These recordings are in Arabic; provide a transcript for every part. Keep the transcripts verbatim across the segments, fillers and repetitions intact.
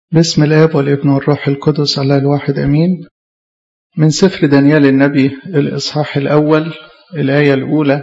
بسم الآب والابن والروح القدس الله الواحد أمين. من سفر دانيال النبي الإصحاح الأول الآية الأولى.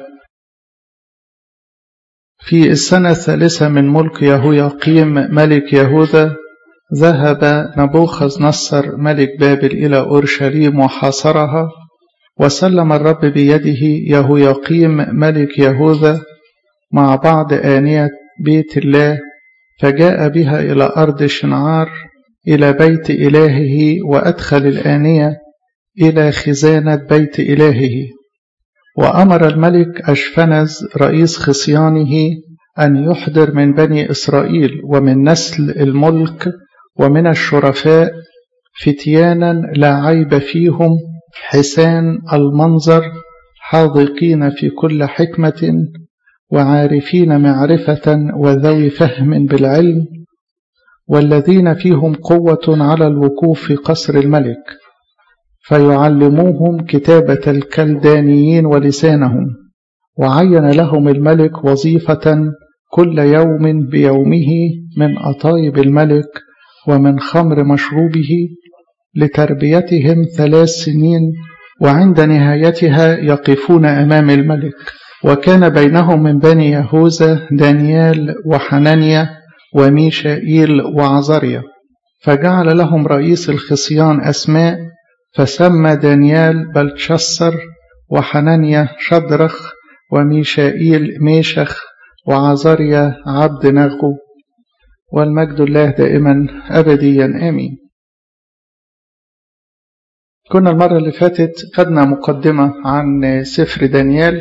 في السنة الثالثة من ملك يهوياقيم ملك يهوذا ذهب نبوخذ نصر ملك بابل إلى أورشليم وحاصرها، وسلم الرب بيده يهوياقيم ملك يهوذا مع بعض آنية بيت الله، فجاء بها إلى أرض شنعار إلى بيت إلهه، وأدخل الآنية إلى خزانة بيت إلهه. وأمر الملك أشفنز رئيس خصيانه أن يحضر من بني إسرائيل ومن نسل الملك ومن الشرفاء فتيانا لا عيب فيهم، حسان المنظر، حاذقين في كل حكمة، وعارفين معرفة، وذوي فهم بالعلم، والذين فيهم قوة على الوقوف في قصر الملك، فيعلموهم كتابة الكلدانيين ولسانهم. وعين لهم الملك وظيفة كل يوم بيومه من أطايب الملك ومن خمر مشروبه لتربيتهم ثلاث سنين، وعند نهايتها يقفون أمام الملك. وكان بينهم من بني يهوذا دانيال وحنانيا وميشائيل وعزريا، فجعل لهم رئيس الخصيان أسماء، فسمى دانيال بلتشسر، وحنانيا شدرخ، وميشائيل ميشخ، وعزريا عبد نغو. والمجد الله دائما أبديا آمين. كنا المرة اللي فاتت خدنا مقدمة عن سفر دانيال.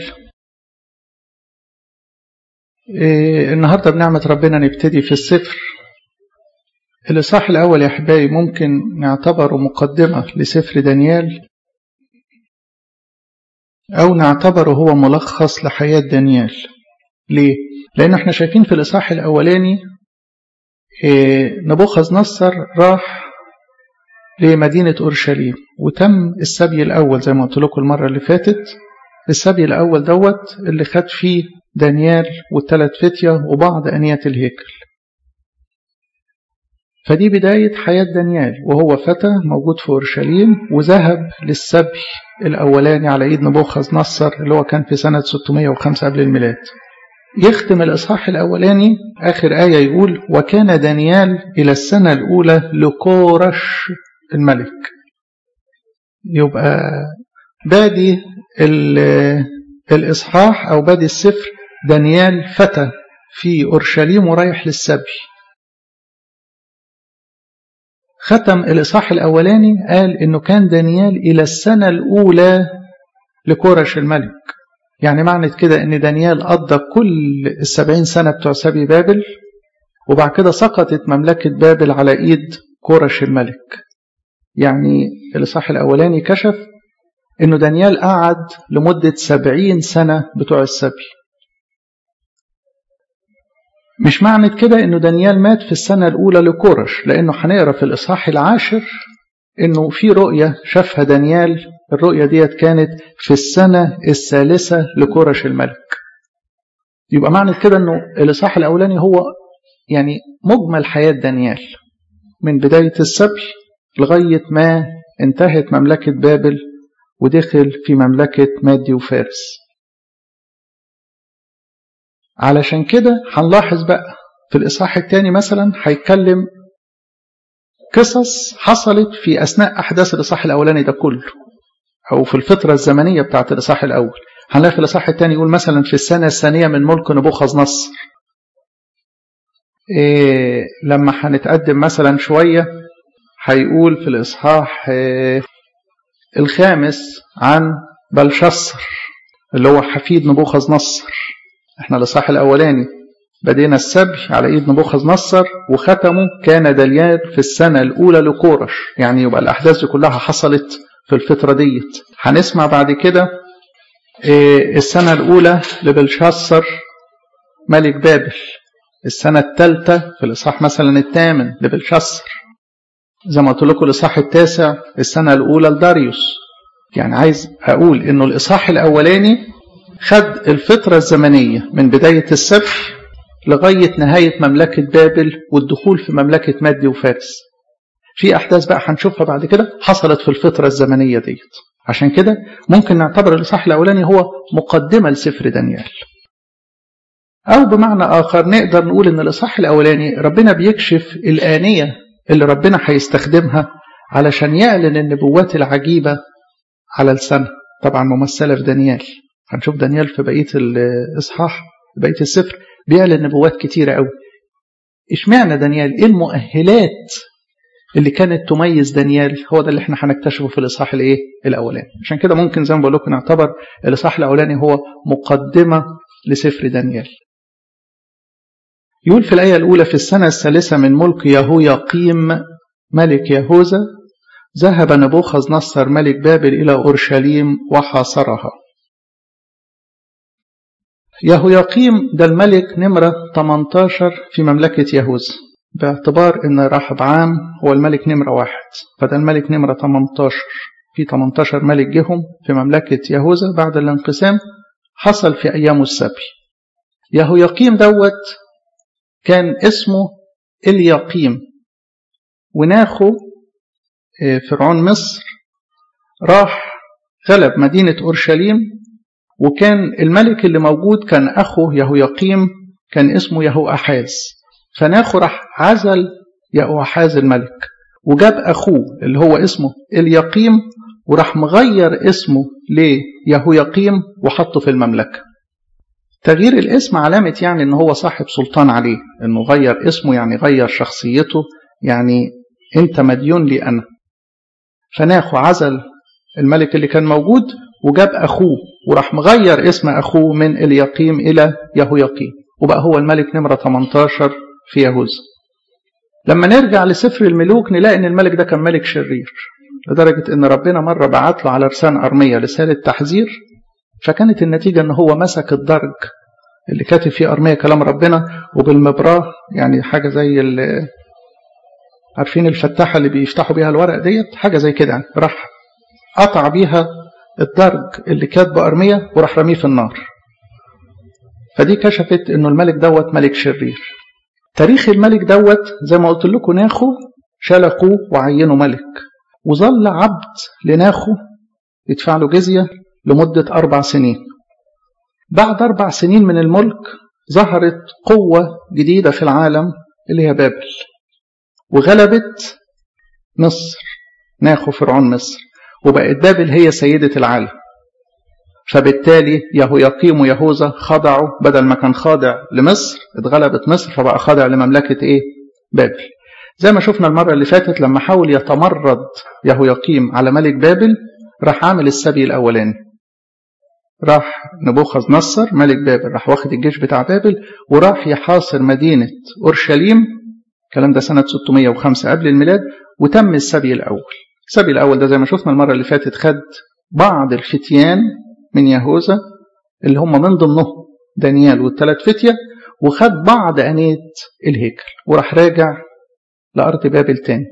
إيه النهاردة بنعمة ربنا نبتدي في السفر. الإصحاح الأول يا أحبائي ممكن نعتبره مقدمة لسفر دانيال، أو نعتبره هو ملخص لحياة دانيال. ليه؟ لأن احنا شايفين في الإصحاح الأولاني إيه نبوخذ نصر راح لمدينة أورشليم وتم السبي الأول زي ما قلت لكم المرة اللي فاتت. السبي الأول دوت اللي خد فيه دانيال والثلاث فتية وبعض أنية الهيكل. فدي بداية حياة دانيال وهو فتى موجود في أورشليم، وذهب للسبي الأولاني على إيد نبوخذ نصر اللي هو كان في سنة ستمائة وخمسة قبل الميلاد. يختم الإصحاح الأولاني آخر آية يقول: وكان دانيال إلى السنة الأولى لكورش الملك. يبقى بادي الإصحاح أو بادي السفر دانيال فتى في أورشليم ورايح للسبي. ختم الإصحاح الأولاني قال إنه كان دانيال إلى السنة الأولى لكورش الملك. يعني معنى كده إن دانيال قضى كل السبعين سنة بتوع سبي بابل، وبعد كده سقطت مملكة بابل على إيد كورش الملك. يعني الإصحاح الأولاني كشف إنه دانيال قعد لمدة سبعين سنة بتوع السبي. مش معنى كده إنه دانيال مات في السنة الأولى لكورش، لأنه هنقرأ في الإصحاح العاشر إنه في رؤية شافها دانيال. الرؤية ديت كانت في السنة الثالثة لكورش الملك. يبقى معنى كده إنه الإصحاح الأولاني هو يعني مجمل حياة دانيال من بداية السبي لغاية ما انتهت مملكة بابل ودخل في مملكة مادي وفارس. علشان كده هنلاحظ بقى في الإصحاح الثاني مثلا هيتكلم قصص حصلت في أثناء أحداث الإصحاح الأولاني ده كله، أو في الفترة الزمنية بتاعت الإصحاح الأول. هنلاقي في الإصحاح الثاني يقول مثلا في السنة الثانية من ملك نبوخذ نصر. إيه لما هنتقدم مثلا شوية هيقول في الإصحاح إيه الخامس عن بلشسر اللي هو حفيد نبوخذ نصر. احنا الإصحاح الأولاني بدينا السبي على ايد نبوخذ نصر، وختمه كان دانيال في السنة الأولى لكورش. يعني يبقى الأحداث دي كلها حصلت في الفترة ديت. هنسمع بعد كده إيه السنة الأولى لبلشسر ملك بابل، السنة الثالثة في الإصحاح مثلا الثامن لبلشسر. زي ما قلت لكم الإصحاح التاسع السنة الأولى لداريوس. يعني عايز أقول إنه الإصحاح الأولاني خد الفترة الزمنية من بداية السبي لغاية نهاية مملكة بابل والدخول في مملكة مادي وفارس. في أحداث بقى هنشوفها بعد كده حصلت في الفترة الزمنية ديت. عشان كده ممكن نعتبر الإصحاح الأولاني هو مقدمة لسفر دانيال، أو بمعنى آخر نقدر نقول إن الإصحاح الأولاني ربنا بيكشف الآنية اللي ربنا هيستخدمها علشان يعلن النبوات العجيبة على لسانها، طبعا ممثلة في دانيال. هنشوف دانيال في بقية الإصحاح بقية السفر بيعلن نبوات كتيرة قوي. إشمعنى دانيال؟ إيه المؤهلات اللي كانت تميز دانيال؟ هو ده اللي احنا هنكتشفه في الإصحاح الإيه الأولاني. عشان كده ممكن زي ما بقول لكم نعتبر الإصحاح الأولاني هو مقدمة لسفر دانيال. يقول في الآية الأولى: في السنة الثالثة من ملك يهوياقيم ملك يهوذا ذهب نبوخذ نصر ملك بابل إلى أورشليم وحاصرها. يهوياقيم ده الملك نمرة ثمانية عشر في مملكة يهوذا، باعتبار أن رحبعام هو الملك نمرة واحد، فده الملك نمرة ثمانية عشر. في ثمانية عشر ملك جهم في مملكة يهوذا بعد الانقسام، حصل في أيام السبي. يهوياقيم دوت كان اسمه الياقيم، وناخو فرعون مصر راح غلب مدينة أورشليم، وكان الملك اللي موجود كان أخو يهوياقيم كان اسمه يهوأحاز، فناخو راح عزل يهوأحاز الملك وجاب أخوه اللي هو اسمه الياقيم وراح مغير اسمه ليهوياقيم وحطه في المملكة. تغيير الاسم علامة يعني ان هو صاحب سلطان عليه، انه غير اسمه يعني غير شخصيته، يعني انت مديون لي انا. فناخو عزل الملك اللي كان موجود وجاب اخوه وراح مغير اسم اخوه من الياقيم الى يهوياقيم، وبقى هو الملك نمرة ثمانية عشر في يهوذا. لما نرجع لسفر الملوك نلاقي ان الملك ده كان ملك شرير، لدرجة ان ربنا مرة بعت له على لسان أرميا رسالة تحذير، فكانت النتيجة ان هو مسك الدرج اللي كاتب فيه أرميا كلام ربنا وبالمبراه، يعني حاجة زي عارفين الفتاحة اللي بيفتحوا بيها الورق ديت، حاجة زي كده، يعني راح قطع بيها الدرج اللي كاتبه أرميا وراح رميه في النار. فدي كشفت انه الملك دوت ملك شرير. تاريخ الملك دوت زي ما قلت لكم، ناخو شلقوه وعينوا ملك، وظل عبد لناخو يدفع له جزية لمدة أربع سنين. بعد أربع سنين من الملك ظهرت قوة جديدة في العالم اللي هي بابل، وغلبت مصر، ناخو فرعون مصر، وبقت بابل هي سيدة العالم. فبالتالي يهوياقيم ويهوذا خضعوا، بدل ما كان خاضع لمصر اتغلبت مصر فبقى خاضع لمملكة ايه؟ بابل. زي ما شفنا المرة اللي فاتت لما حاول يتمرد يهوياقيم على ملك بابل راح عامل السبي الأولاني، راح نبوخذ نصر ملك بابل راح واخد الجيش بتاع بابل وراح يحاصر مدينة أورشليم، الكلام ده سنة ستمائة وخمسة قبل الميلاد، وتم السبي الأول. السبي الأول ده زي ما شفنا المرة اللي فاتت خد بعض الفتيان من يهوذا اللي هم من ضمنهم دانيال والثلاث فتية، وخد بعض أنية الهيكل وراح راجع لأرض بابل تاني.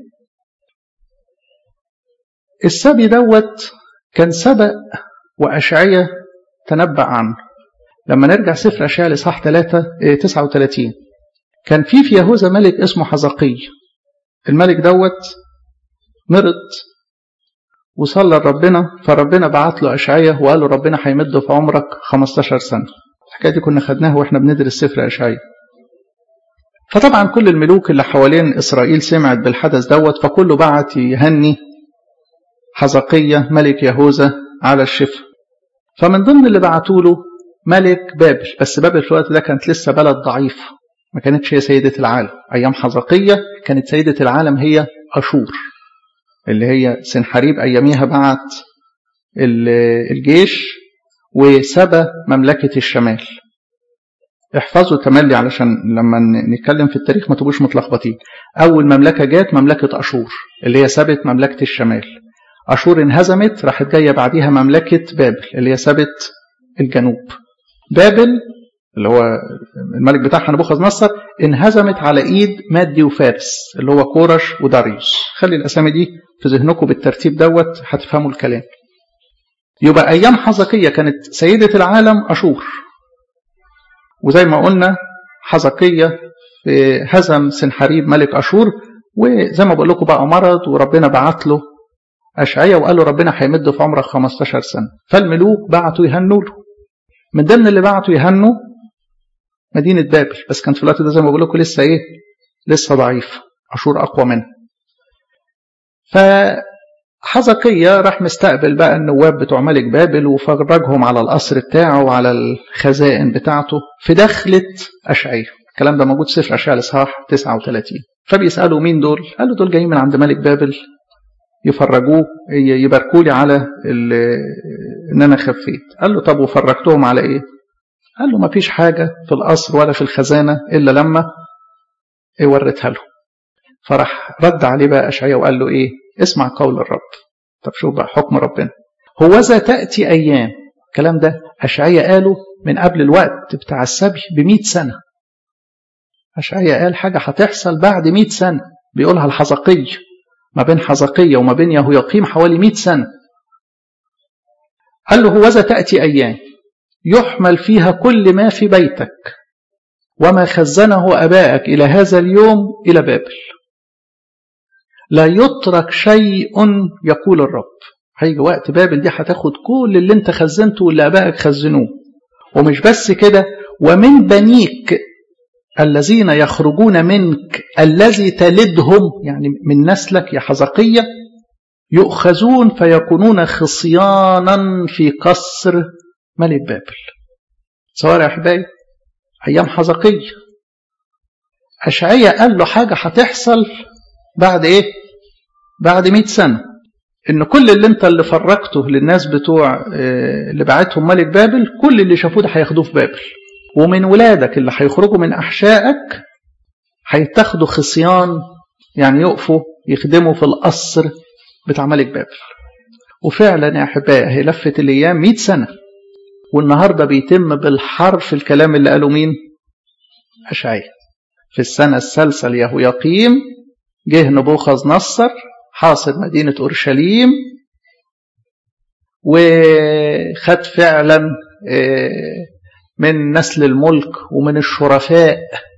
السبي دوت كان سبق وأشعية تنبأ عنه. لما نرجع سفر أشعية لإصحاح تسعة وثلاثين كان في في يهوذا ملك اسمه حزقي. الملك دوت مرض وصلى لربنا، فربنا بعت له أشعية وقال له ربنا هيمده في عمرك خمستاشر سنة. الحكاية دي كنا خدناها واحنا بندرس سفر أشعية. فطبعا كل الملوك اللي حوالين إسرائيل سمعت بالحدث دوت، فكله بعت يهني حزقية ملك يهوذا على الشفاء. فمن ضمن اللي بعتوا له ملك بابل، بس بابل في الوقت ده كانت لسه بلد ضعيف، ما كانتش هي سيدة العالم. أيام حزقية كانت سيدة العالم هي أشور، اللي هي سنحريب أياميها بعت الجيش وسبى مملكة الشمال. احفظوا تملي علشان لما نتكلم في التاريخ ما تبقوش متلخبطين. أول مملكة جات مملكة أشور اللي هي سبت مملكة الشمال. أشور انهزمت، راحت جاية بعديها مملكة بابل اللي هي سبت الجنوب. بابل اللي هو الملك بتاعها نبوخذ نصر انهزمت على ايد مادي وفارس اللي هو كورش وداريوس. خلي الاسامي دي في ذهنكم بالترتيب دوت هتفهموا الكلام. يبقى ايام حزقية كانت سيدة العالم اشور، وزي ما قلنا حزقية هزم سنحريب ملك اشور وزي ما بقول لكم بقى مرض، وربنا بعت له أشعية وقال له ربنا هيمد في عمرك خمستاشر سنة. فالملوك بعتوا يهنوا له، من ضمن اللي بعتوا يهنوا مدينة بابل، بس كانت في الوقت ده زي ما بقول لكم لسه إيه، لسه ضعيف، أشور أقوى منه. فحزقية راح مستقبل بقى النواب بتوع ملك بابل وفرجهم على القصر بتاعه وعلى الخزائن بتاعته في دخلة أشعية. الكلام ده موجود سفر أشعية الإصحاح تسعة وثلاثين. فبيسألوا مين دول؟ قالوا دول جايين من عند ملك بابل يفرجوه، يباركوا لي على ان انا خفيت. قال له طب وفرجتهم على ايه؟ قال له ما فيش حاجة في القصر ولا في الخزانة إلا لما وريتها له. فراح رد عليه بقى أشعياء وقال له ايه؟ اسمع قول الرب. طب شوف بقى حكم ربنا. هوذا تأتي أيام، الكلام ده أشعياء قاله من قبل الوقت بتاع السبي بمئة سنة. أشعياء قال حاجة هتحصل بعد مئة سنة، بيقولها الحزقية، ما بين حزقية وما بين يهوياقيم حوالي مئة سنة. قال له هوذا تأتي أيام يحمل فيها كل ما في بيتك وما خزنه أبائك إلى هذا اليوم إلى بابل، لا يترك شيء يقول الرب. هيجي وقت بابل دي هتاخد كل اللي انت خزنته واللي أبائك خزنوه. ومش بس كده، ومن بنيك الذين يخرجون منك الذي تلدهم، يعني من نسلك يا حزقية، يؤخذون فيكونون خصيانا في قصر ملك بابل. صور يا أحبائي أيام حزقية. أشعياء قال له حاجة هتحصل بعد إيه؟ بعد مئة سنة، إن كل اللي أنت اللي فرقته للناس بتوع اللي بعتهم ملك بابل، كل اللي شافوه ده هياخدوه في بابل، ومن ولادك اللي هيخرجوا من أحشائك هيتاخدوا خصيان، يعني يقفوا يخدموا في القصر بتاع ملك بابل. وفعلا يا أحبائي هي لفت الأيام مئة سنة، والنهاردة بيتم بالحرف الكلام اللي قالوا مين؟ أشعياء. في السنة الثالثة ليهوياقيم جه نبوخذ نصر حاصر مدينة أورشليم، وخد فعلا من نسل الملك ومن الشرفاء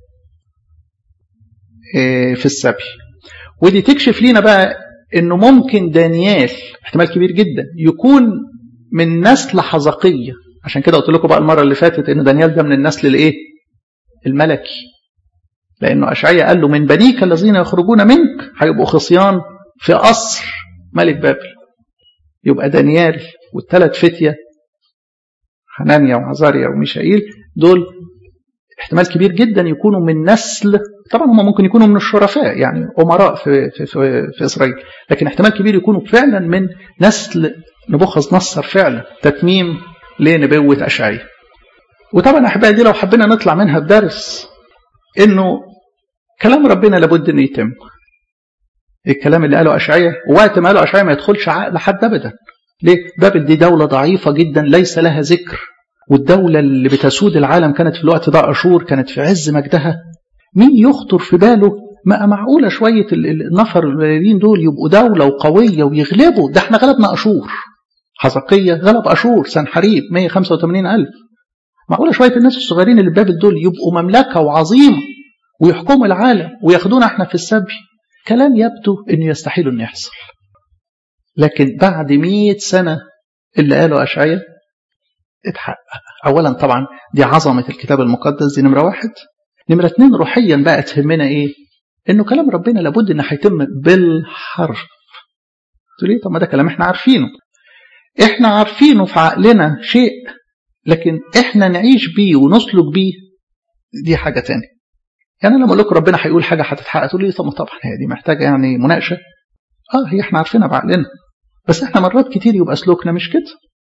في السبي. ودي تكشف لينا بقى انه ممكن دانيال احتمال كبير جدا يكون من نسل حزقية. عشان كده قلت لكم بقى المرة اللي فاتت ان دانيال ده من النسل الايه؟ الملكي، لانه أشعياء قال له من بنيك الذين يخرجون منك هيبقوا خصيان في قصر ملك بابل. يبقى دانيال والثلاث فتية حنانيا وعزاريا وميشائيل دول احتمال كبير جدا يكونوا من نسل، طبعا هم ممكن يكونوا من الشرفاء يعني أمراء في, في, في, في إسرائيل، لكن احتمال كبير يكونوا فعلا من نسل نبوخذ نصر، فعلا تتميم لنبوة أشعياء. وطبعا أحبائي دي لو حبينا نطلع منها بدرس إنه كلام ربنا لابد إنه يتم. الكلام اللي قاله أشعياء ووقت ما قاله أشعياء ما يدخلش عقل حد أبدا. ليه؟ بابل دي دولة ضعيفة جدا ليس لها ذكر، والدولة اللي بتسود العالم كانت في الوقت ده أشور، كانت في عز مجدها. مين يخطر في باله ما معقولة شوية النفر القليلين دول يبقوا دولة وقوية ويغلبوا؟ ده احنا غلبنا أشور. حزقية غلب أشور سنحريب مئة وخمسة وثمانين ألف. معقولة شوية الناس الصغيرين اللي بابل دول يبقوا مملكة وعظيمة ويحكموا العالم وياخدونا احنا في السبي؟ كلام يبدو انه يستحيل انه يحصل. لكن بعد مئة سنة اللي قاله أشعياء اتحقق. اولا طبعا دي عظمة الكتاب المقدس، دي نمرة واحد. نمرة اتنين روحيا بقى تهمنا ايه؟ انه كلام ربنا لابد انه هيتم بالحرف. تقول لي طب ما ده كلام احنا عارفينه. احنا عارفينه في عقلنا شيء، لكن احنا نعيش بيه ونسلك بيه دي حاجة تانية. يعني لما اقول لكم ربنا هيقول حاجة هتتحقق تقول لي طب طبعا هي دي محتاجة يعني مناقشة. اه هي احنا عارفينها بعقلنا، بس احنا مرات كتير يبقى سلوكنا مش كده.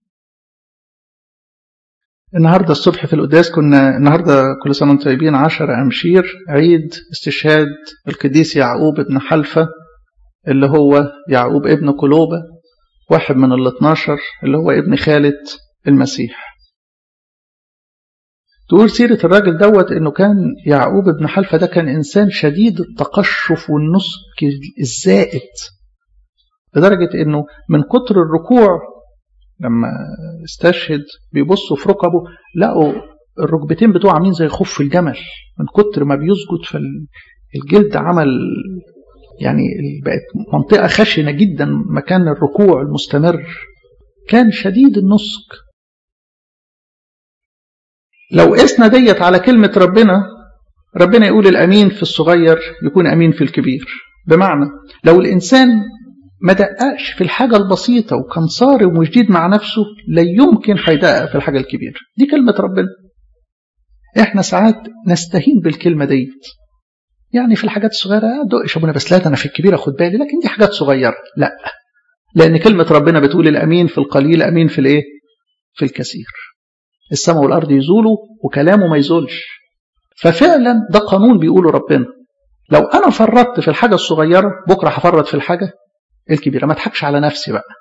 النهاردة الصبح في القداس كنا النهاردة كل سنة وانتم طيبين عشر أمشير عيد استشهاد القديس يعقوب ابن حلفة، اللي هو يعقوب ابن قلوبة، واحد من الاثناشر اللي هو ابن خالة المسيح. تقول سيرة الراجل دوت انه كان يعقوب ابن حلفة ده كان انسان شديد التقشف والنسك الزائد، لدرجة انه من كتر الركوع لما استشهد بيبصوا في ركبه لقوا الركبتين بتوعه عاملين زي خف الجمل من كتر ما بيسجد، فالجلد عمل يعني بقت منطقة خشنة جدا مكان الركوع المستمر، كان شديد النسك. لو قسنا ديت على كلمة ربنا، ربنا يقول الأمين في الصغير يكون أمين في الكبير. بمعنى لو الإنسان ما دققش في الحاجة البسيطة وكان صارم وجديد مع نفسه، لا يمكن هيدقق في الحاجة الكبيرة. دي كلمة ربنا. احنا ساعات نستهين بالكلمة ديت، يعني في الحاجات الصغيرة دقش ابونا بس، لا انا في الكبيرة خد بالي، لكن دي حاجات صغيرة. لا، لأن كلمة ربنا بتقول الأمين في القليل أمين في الإيه؟ في الكثير. السماء والأرض يزولوا وكلامه ما يزولش. ففعلا ده قانون بيقوله ربنا. لو أنا فرطت في الحاجة الصغيرة بكرة هفرط في الحاجة الكبيرة. ما تحكش على نفسي بقى،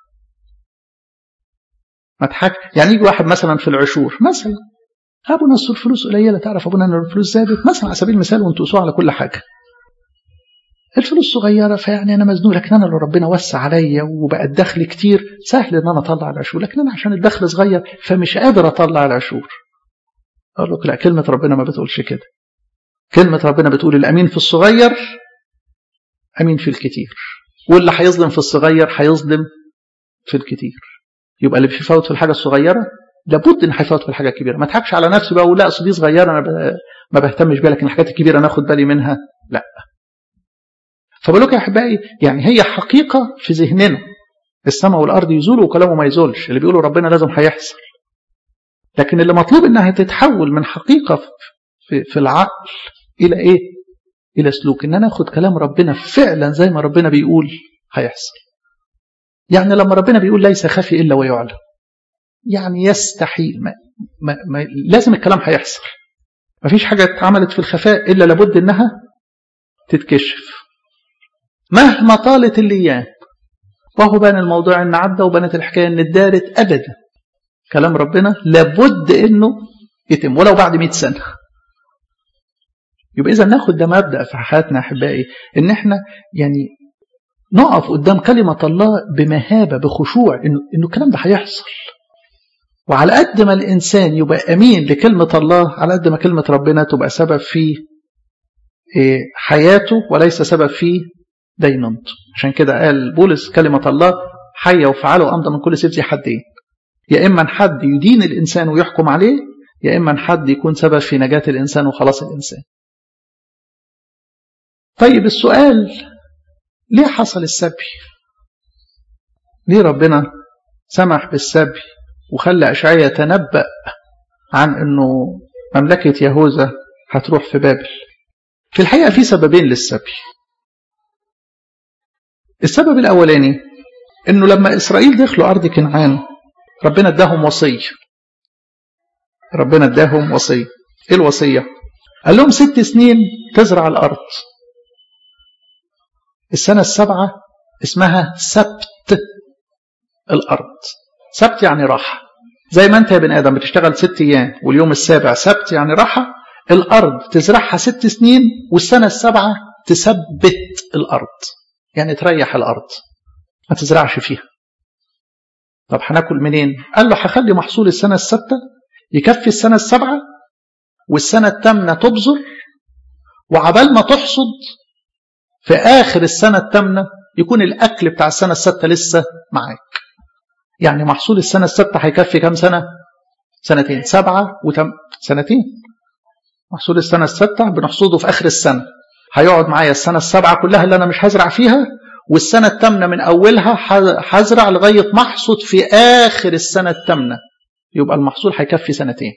ما تحك. يعني يجي واحد مثلا في العشور مثلا، أبونا أصل الفلوس قليلة، تعرف أبونا أن الفلوس زادت مثلا على سبيل المثال، وانتوا تقسوا على كل حاجة. الفلوس صغيرة، فيعني أنا مزنوق، لكن أنا لو ربنا وسع عليا وبقى الدخل كتير سهل إن أنا أطلع العشور، لكن أنا عشان الدخل صغير فمش قادر أطلع العشور. أقول لك لا، كلمة ربنا ما بتقولش كده. كلمة ربنا بتقول الأمين في الصغير أمين في الكتير، واللي هيظلم في الصغير هيظلم في الكتير. يبقى اللي بيفوت في الحاجة الصغيرة لابد إن هيفوت في الحاجة الكبيرة. ما تحكش على نفسي بقى ولا أصل دي صغيرة أنا ما بهتمش بيها، لكن الحاجات الكبيرة أنا أخد بالي منها، لا. فبقول لك يا أحبائي، يعني هي حقيقة في ذهننا، السماء والأرض يزولوا وكلامه ما يزولش. اللي بيقولوا ربنا لازم هيحصل، لكن اللي مطلوب إنها تتحول من حقيقة في, في العقل إلى إيه؟ إلى سلوك. إن أنا أخد كلام ربنا فعلا زي ما ربنا بيقول هيحصل. يعني لما ربنا بيقول ليس خفي إلا ويعلم، يعني يستحيل، ما ما ما لازم الكلام هيحصل. ما فيش حاجة اتعملت في الخفاء إلا لابد إنها تتكشف مهما طالت الأيام. وهو بان الموضوع إن عدى، وبانت الحكاية إن اتدارت أبدا. كلام ربنا لابد إنه يتم ولو بعد مئة سنة. يبقى إذا ناخد ده مبدأ في حياتنا أحبائي، إن إحنا يعني نقف قدام كلمة الله بمهابة بخشوع، إنه إنه الكلام ده هيحصل. وعلى قد ما الإنسان يبقى أمين لكلمة الله، على قد ما كلمة ربنا تبقى سبب في حياته وليس سبب في دينونته. عشان كده قال بولس كلمة الله حية وفعاله وأمضى من كل سيف ذي حدين. يا إما حد يدين الإنسان ويحكم عليه، يا إما حد يكون سبب في نجاة الإنسان وخلاص الإنسان. طيب السؤال، ليه حصل السبي؟ ليه ربنا سمح بالسبي وخلى أشعياء يتنبأ عن أنه مملكة يهوذا هتروح في بابل؟ في الحقيقة في سببين للسبي. السبب الأولاني أنه لما إسرائيل دخلوا أرض كنعان ربنا اداهم وصية. ربنا اداهم وصية. إيه الوصية؟ قال لهم ست سنين تزرع الأرض، السنة السبعة اسمها سبت الأرض. سبت يعني راحة، زي ما أنت يا بني آدم بتشتغل ست أيام واليوم السابع سبت يعني راحة. الأرض تزرعها ست سنين والسنة السبعة تثبت الأرض، يعني تريح الأرض ما تزرعش فيها. طب هناكل منين؟ قال له هخلي محصول السنة الستة يكفي السنة السبعة، والسنة الثامنة تبذر، وعبال ما تحصد في آخر السنة الثامنة يكون الأكل بتاع السنة الستة لسه معاك. يعني محصول السنة الستة هيكفي كم سنة؟ سنتين. سبعة وتم سنتين. محصول السنة الستة بنحصده في آخر السنة، هيقعد معايا السنة السبعة كلها اللي أنا مش هزرع فيها، والسنة الثامنة من أولها هزرع لغاية ما أحصد في آخر السنة الثامنة، يبقى المحصول هيكفي سنتين.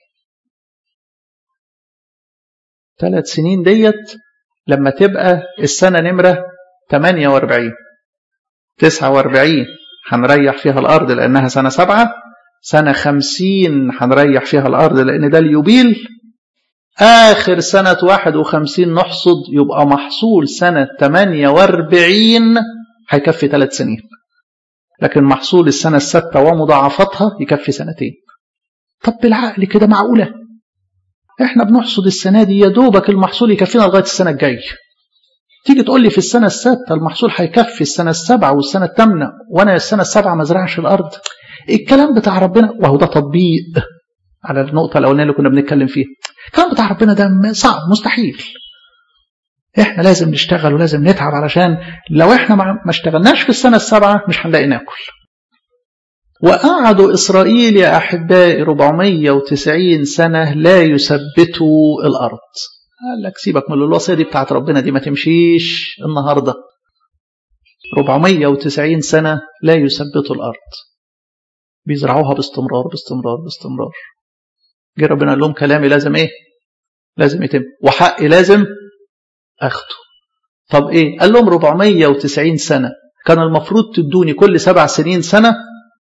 ثلاث سنين ديت لما تبقى السنة نمرة ثمانية وأربعين تسعة وأربعين هنريح فيها الأرض لأنها سنة سبعة، سنة خمسين هنريح فيها الأرض لأن ده اليوبيل، آخر سنة واحد وخمسين نحصد، يبقى محصول سنة ثمانية وأربعين هيكفي ثلاث سنين. لكن محصول السنة الستة ومضاعفتها يكفي سنتين. طب بالعقل كده معقولة؟ احنا بنحصد السنة دي يا دوبك المحصول يكفينا لغاية السنة الجاية، تيجي تقول لي في السنة الستة المحصول هيكفي السنة السبعة والسنة الثامنة وأنا السنة السبعة ما زرعش الأرض؟ الكلام بتاع ربنا، وهو ده تطبيق على النقطة الأولانية اللي كنا بنتكلم فيها. الكلام بتاع ربنا ده صعب مستحيل. احنا لازم نشتغل ولازم نتعب، علشان لو احنا ما اشتغلناش في السنة السابعة مش هنلاقي ناكل. وقعدوا إسرائيل يا أحبائي أربعمائة وتسعين سنة لا يثبتوا الأرض. قال لك سيبك من الوصية دي بتاعت ربنا، دي ما تمشيش النهاردة. أربعمائة وتسعين سنة لا يثبتوا الأرض، بيزرعوها باستمرار باستمرار باستمرار. جه ربنا قال لهم كلامي لازم ايه؟ لازم يتم، وحقي لازم اخده. طب ايه؟ قال لهم أربعمائة وتسعين سنة، كان المفروض تدوني كل سبع سنين سنة،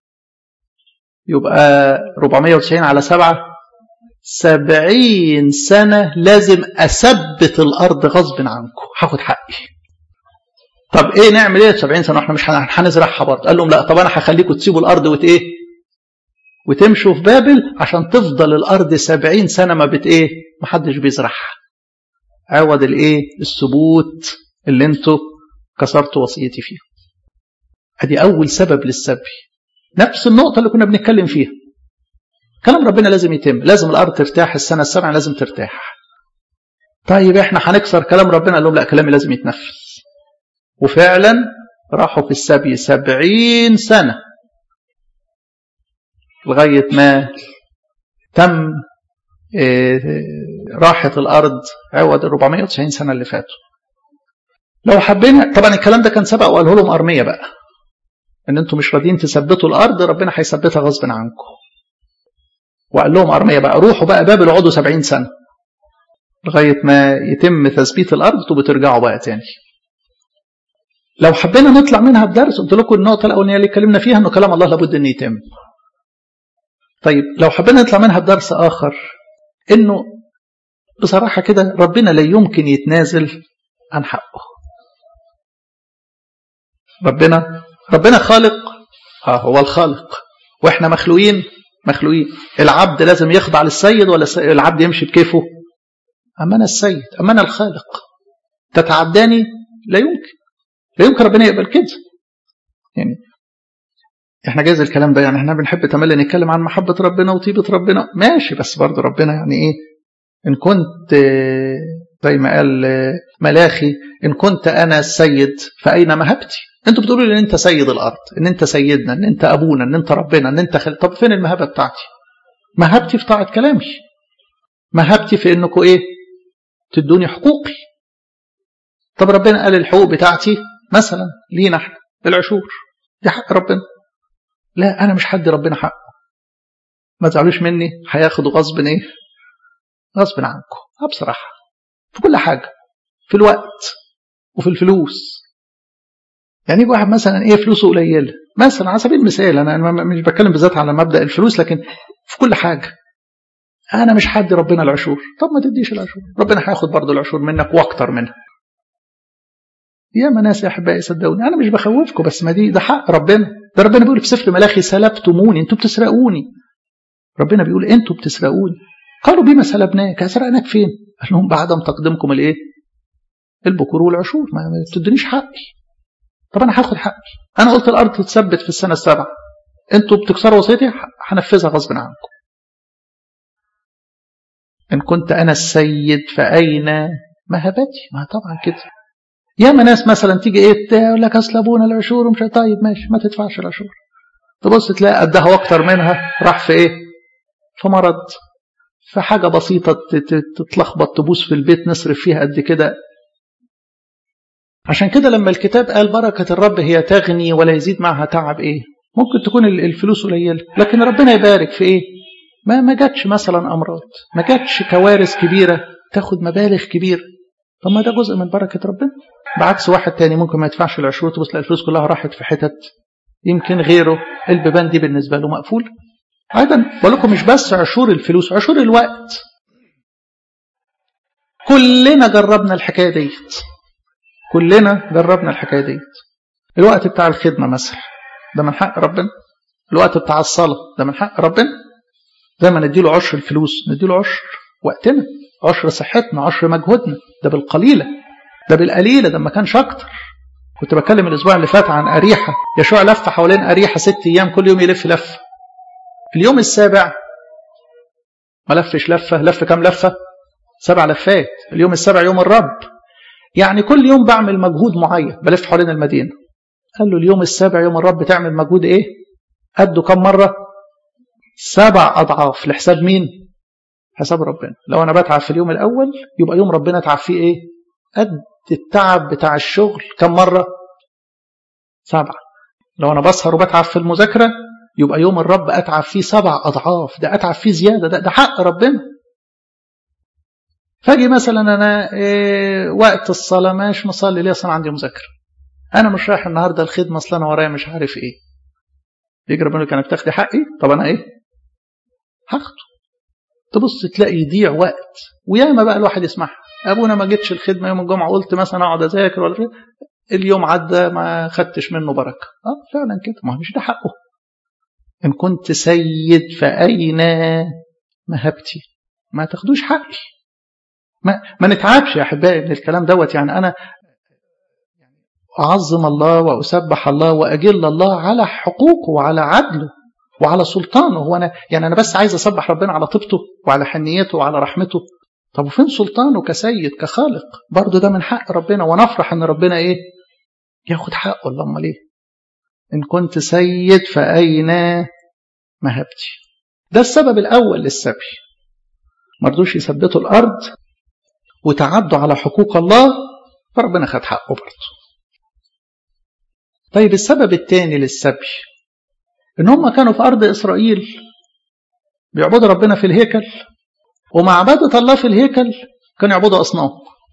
يبقى أربعمائة وتسعين على سبعة سبعين سنة لازم أثبت الأرض غصب عنكم، هاخد حقي. طب ايه نعمل ايه سبعين سنة احنا مش هنزرعها برضه؟ قال لهم لا، طب انا هخليكم تسيبوا الأرض وت ايه وتمشوا في بابل عشان تفضل الأرض سبعين سنة ما بت ايه ما حدش بيزرعها، عوض الايه الثبوت اللي انتوا كسرتوا وصيتي فيه. ادي اول سبب للسبي. نفس النقطة اللي كنا بنتكلم فيها، كلام ربنا لازم يتم، لازم الأرض ترتاح، السنة السبعة لازم ترتاح. طيب احنا هنكسر كلام ربنا؟ قال لهم لا، كلامي لازم يتنفذ. وفعلا راحوا في السبي سبعين سنة لغاية ما تم راحة الأرض عوض أربعمائة وتسعين سنة اللي فاتوا. لو حبينا طبعا الكلام ده كان سبق وقاله لهم أرمية بقى، ان انتم مش راضيين تثبتوا الأرض، ربنا هيثبتها غصب عنكم. وقال لهم أرمية بقى روحوا بقى بابل اقعدوا سبعين سنة لغاية ما يتم تثبيت الأرض تبقوا ترجعوا بقى تاني. لو حبينا نطلع منها بدرس، قلت لكم النقطة الأولانية اللي اتكلمنا فيها انه كلام الله لابد ان يتم. طيب لو حبينا نطلع منها بدرس آخر، انه بصراحة كده ربنا لا يمكن يتنازل عن حقه. ربنا ربنا خالق، اه هو الخالق، واحنا مخلوقين مخلوقين. العبد لازم يخضع للسيد ولا العبد يمشي بكيفه؟ اما انا السيد، اما انا الخالق، تتعداني؟ لا يمكن، لا يمكن ربنا يقبل كده. يعني احنا جايز الكلام ده، يعني احنا بنحب تملي نتكلم عن محبة ربنا وطيبة ربنا، ماشي، بس برضه ربنا يعني ايه؟ ان كنت زي ما قال ملاخي ان كنت انا السيد فاين مهبتي؟ انتوا بتقولوا لي ان انت سيد الارض، ان انت سيدنا، ان انت ابونا، ان انت ربنا، ان انت خل... طب فين المهبه بتاعتي؟ مهبتي في طاعه كلامي، مهبتي في انكم ايه؟ تدوني حقوقي. طب ربنا قال الحقوق بتاعتي مثلا لينا احنا العشور، دي حق ربنا. لا انا مش هدي ربنا حقه، ما تزعلوش مني، هياخدوا غصب ايه؟ غصب عنكم. اه بصراحه في كل حاجه، في الوقت وفي الفلوس. يعني واحد مثلا ايه فلوسه قليله مثلا، على سبيل المثال، انا مش بتكلم بالذات على مبدا الفلوس، لكن في كل حاجه انا مش هدي ربنا العشور. طب ما تديش العشور، ربنا هياخد برضه العشور منك واكتر منها. يا ناس يا احبائي صدقوني، انا مش بخوفكم، بس ما دي ده حق ربنا. ده ربنا بيقول في سفر ملاخي سلبتموني، انتوا بتسرقوني. ربنا بيقول انتوا بتسرقوني. قالوا بما سلبناك؟ سرقناك فين؟ قال لهم بعدم تقديمكم الايه؟ البكور والعشور، ما تدونيش حقي. طب انا هاخد حقي، انا قلت الارض تتثبت في السنه السابعه، انتوا بتكسروا وصيتي، هنفذها غصب عنكم. ان كنت انا السيد فاين مهبتي؟ ما طبعا كده. ياما ناس مثلا تيجي ايه تقول لك اصل ابونا العشور ومش طيب ماشي، ما تدفعش العشور. تبص تلاقي قدها واكتر منها راح في ايه؟ في مرض، في حاجه بسيطه تتلخبط، تبوس في البيت نصرف فيها قد كده. عشان كده لما الكتاب قال بركة الرب هي تغني ولا يزيد معها تعب، ايه؟ ممكن تكون الفلوس قليلة، لكن ربنا يبارك في ايه؟ ما ما جاتش مثلا امراض، ما جاتش كوارث كبيرة تاخد مبالغ كبيرة. طب ما ده جزء من بركة ربنا. بعكس واحد تاني ممكن ما يدفعش العشور، تبص الفلوس كلها راحت في حتت يمكن غيره البيبان دي بالنسبة له مقفول. ايضا بقول لكم مش بس عشور الفلوس، عشور الوقت. كلنا جربنا الحكاية ديت، كلنا جربنا الحكاية دي. الوقت بتاع الخدمة مثلا ده من حق ربنا، الوقت بتاع الصلاة ده من حق ربنا. زي ما نديله عشر الفلوس نديله عشر وقتنا، عشر صحتنا، عشر مجهودنا، ده بالقليلة، ده بالقليلة، ده ما كانش أكتر. كنت بكلم الأسبوع اللي فات عن أريحة، يشوع لف حوالين أريحة ست أيام، كل يوم يلف لفة. في اليوم السابع ما لفش لفة، لف كام لفة؟ سبع لفات. اليوم السابع يوم الرب، يعني كل يوم بعمل مجهود معين بلف حوالين المدينة. قال له اليوم السابع يوم الرب تعمل مجهود ايه؟ قده كم مرة؟ سبع أضعاف. لحساب مين؟ حساب ربنا. لو أنا بتعب في اليوم الأول يبقى يوم ربنا تعب فيه ايه؟ قد التعب بتاع الشغل كم مرة؟ سبعة. لو أنا بسهر وبتعب في المذاكرة يبقى يوم الرب أتعب فيه سبع أضعاف. ده أتعب فيه زيادة. ده, ده حق ربنا. فاجي مثلا أنا إيه وقت الصلاة ماشي مصلي ليه؟ أصلا عندي مذاكرة. أنا مش رايح النهاردة الخدمة أصلا أنا ورايا مش عارف إيه. يجي ربنا كانت بتاخدي حقي؟ طب أنا إيه؟ هاخده. تبص تلاقي يضيع وقت. وياما بقى الواحد يسمعها. أبونا ما جيتش الخدمة يوم الجمعة قلت مثلا أقعد أذاكر ولا اليوم عدى ما خدتش منه بركة. اه فعلا كده. ما مش ده حقه. إن كنت سيد فأين مهبتي؟ ما تاخدوش حقي. ما, ما نتعبش يا أحبائي من الكلام دوت. يعني أنا أعظم الله وأسبح الله وأجل الله على حقوقه وعلى عدله وعلى سلطانه. هو أنا يعني أنا بس عايز أسبح ربنا على طيبته وعلى حنيته وعلى رحمته. طب وفين سلطانه كسيد كخالق؟ برضه ده من حق ربنا. ونفرح أن ربنا إيه؟ ياخد حقه. ولا أمال إيه؟ إن كنت سيد فأين مهبتي؟ ده السبب الأول للسبي. مرضوش يثبتوا الأرض وتعدوا على حقوق الله فربنا خد حقه برضه. طيب السبب الثاني للسبي إن هم كانوا في أرض إسرائيل بيعبدوا ربنا في الهيكل، ومع عبادة الله في الهيكل كانوا يعبدوا أصنام.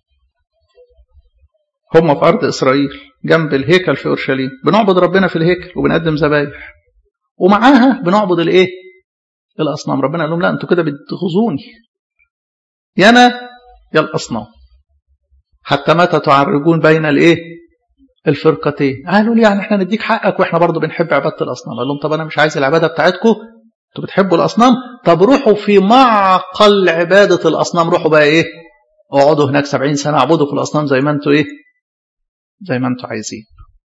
هم في أرض إسرائيل جنب الهيكل في أورشليم بنعبد ربنا في الهيكل وبنقدم ذبايح، ومعاها بنعبد الإيه؟ الأصنام. ربنا قال لهم لا أنتوا كده بتغزوني، يا أنا يا الأصنام، حتى متى تعرجون بين الإيه؟ الفرقتين. قالوا لي يعني احنا نديك حقك واحنا برضو بنحب عبادة الأصنام. قال لهم طب أنا مش عايز العبادة بتاعتكم، انتوا بتحبوا الأصنام، طب روحوا في معقل عبادة الأصنام. روحوا بقى إيه؟ اقعدوا هناك سبعين سنة اعبدوا في الأصنام زي ما انتوا إيه؟ زي ما انتوا عايزين.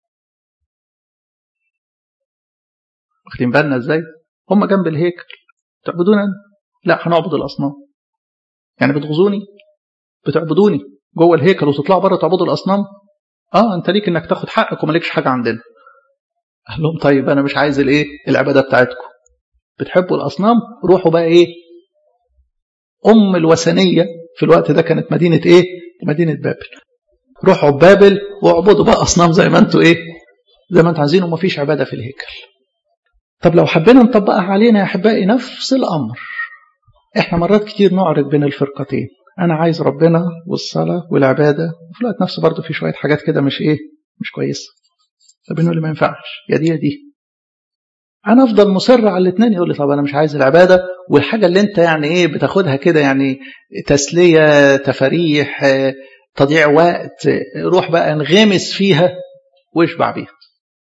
واخدين بالنا ازاي؟ هم جنب الهيكل تعبدونا؟ لا هنعبد الأصنام. يعني بتغزوني؟ بتعبدوني جوه الهيكل وتطلعوا بره تعبدوا الأصنام؟ اه انت ليك انك تاخد حقك ومالكش حاجة عندنا. قال لهم طيب انا مش عايز الايه؟ العبادة بتاعتكم. بتحبوا الأصنام؟ روحوا بقى ايه؟ أم الوثنية في الوقت ده كانت مدينة ايه؟ مدينة بابل. روحوا بابل واعبدوا بقى أصنام زي ما انتوا ايه؟ زي ما انتوا عايزين، ومفيش عبادة في الهيكل. طب لو حبينا نطبقها علينا يا أحبائي نفس الأمر. احنا مرات كتير نعرض بين الفرقتين، أنا عايز ربنا والصلاة والعبادة، وفي الوقت نفسه برضه في شوية حاجات كده مش إيه؟ مش كويسة. فبنقول لي ما ينفعش يا دي يا دي. أنا أفضل مصر على الاثنين. يقول لي طب أنا مش عايز العبادة والحاجة اللي أنت يعني إيه بتاخدها كده يعني تسلية تفريح تضييع وقت، روح بقى انغمس فيها واشبع بيها.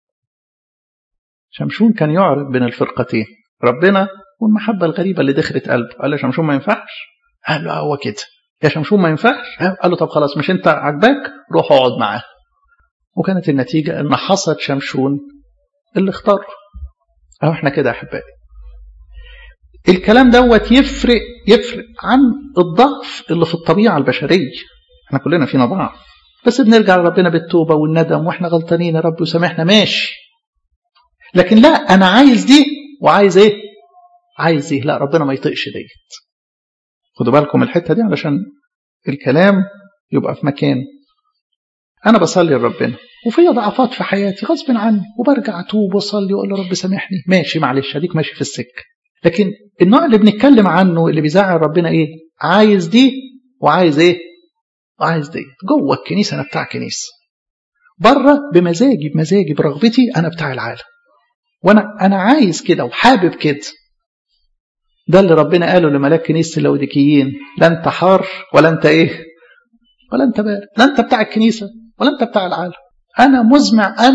شمشون كان يعرض بين الفرقتين، ربنا والمحبة الغريبة اللي دخلت قلبه. قال له شمشون ما ينفعش. قال له هو كده يا شمشون ما ينفعش. قال له طب خلاص مش انت عجباك روح اقعد معاه. وكانت النتيجة ان حصد شمشون اللي اختاره. اهو احنا كده يا احبائي. الكلام دوت يفرق يفرق عن الضعف اللي في الطبيعة البشرية. احنا كلنا فينا ضعف، بس بنرجع لربنا بالتوبة والندم واحنا غلطانين يا رب وسامحنا ماشي. لكن لا انا عايز دي وعايز ايه؟ عايز ايه؟ لا ربنا ما يطيقش ديت. خدوا بالكم الحتة دي علشان الكلام يبقى في مكان. أنا بصلي لربنا وفي ضعفات في حياتي غصب عني وبرجع أتوب وصلي وأقول له رب سامحني ماشي معلش أديك ماشي في السكة. لكن النوع اللي بنتكلم عنه اللي بيزعل ربنا إيه؟ عايز دي وعايز إيه؟ وعايز دي. جوه الكنيسة أنا بتاع كنيسة، بره بمزاجي بمزاجي برغبتي أنا بتاع العالم، وأنا أنا عايز كده وحابب كده. ده اللي ربنا قاله لملاك كنيسة اللوديكيين، لا انت حار ولا انت ايه ولا انت بارد، لا انت بتاع الكنيسة ولا انت بتاع العالم. انا مزمع ان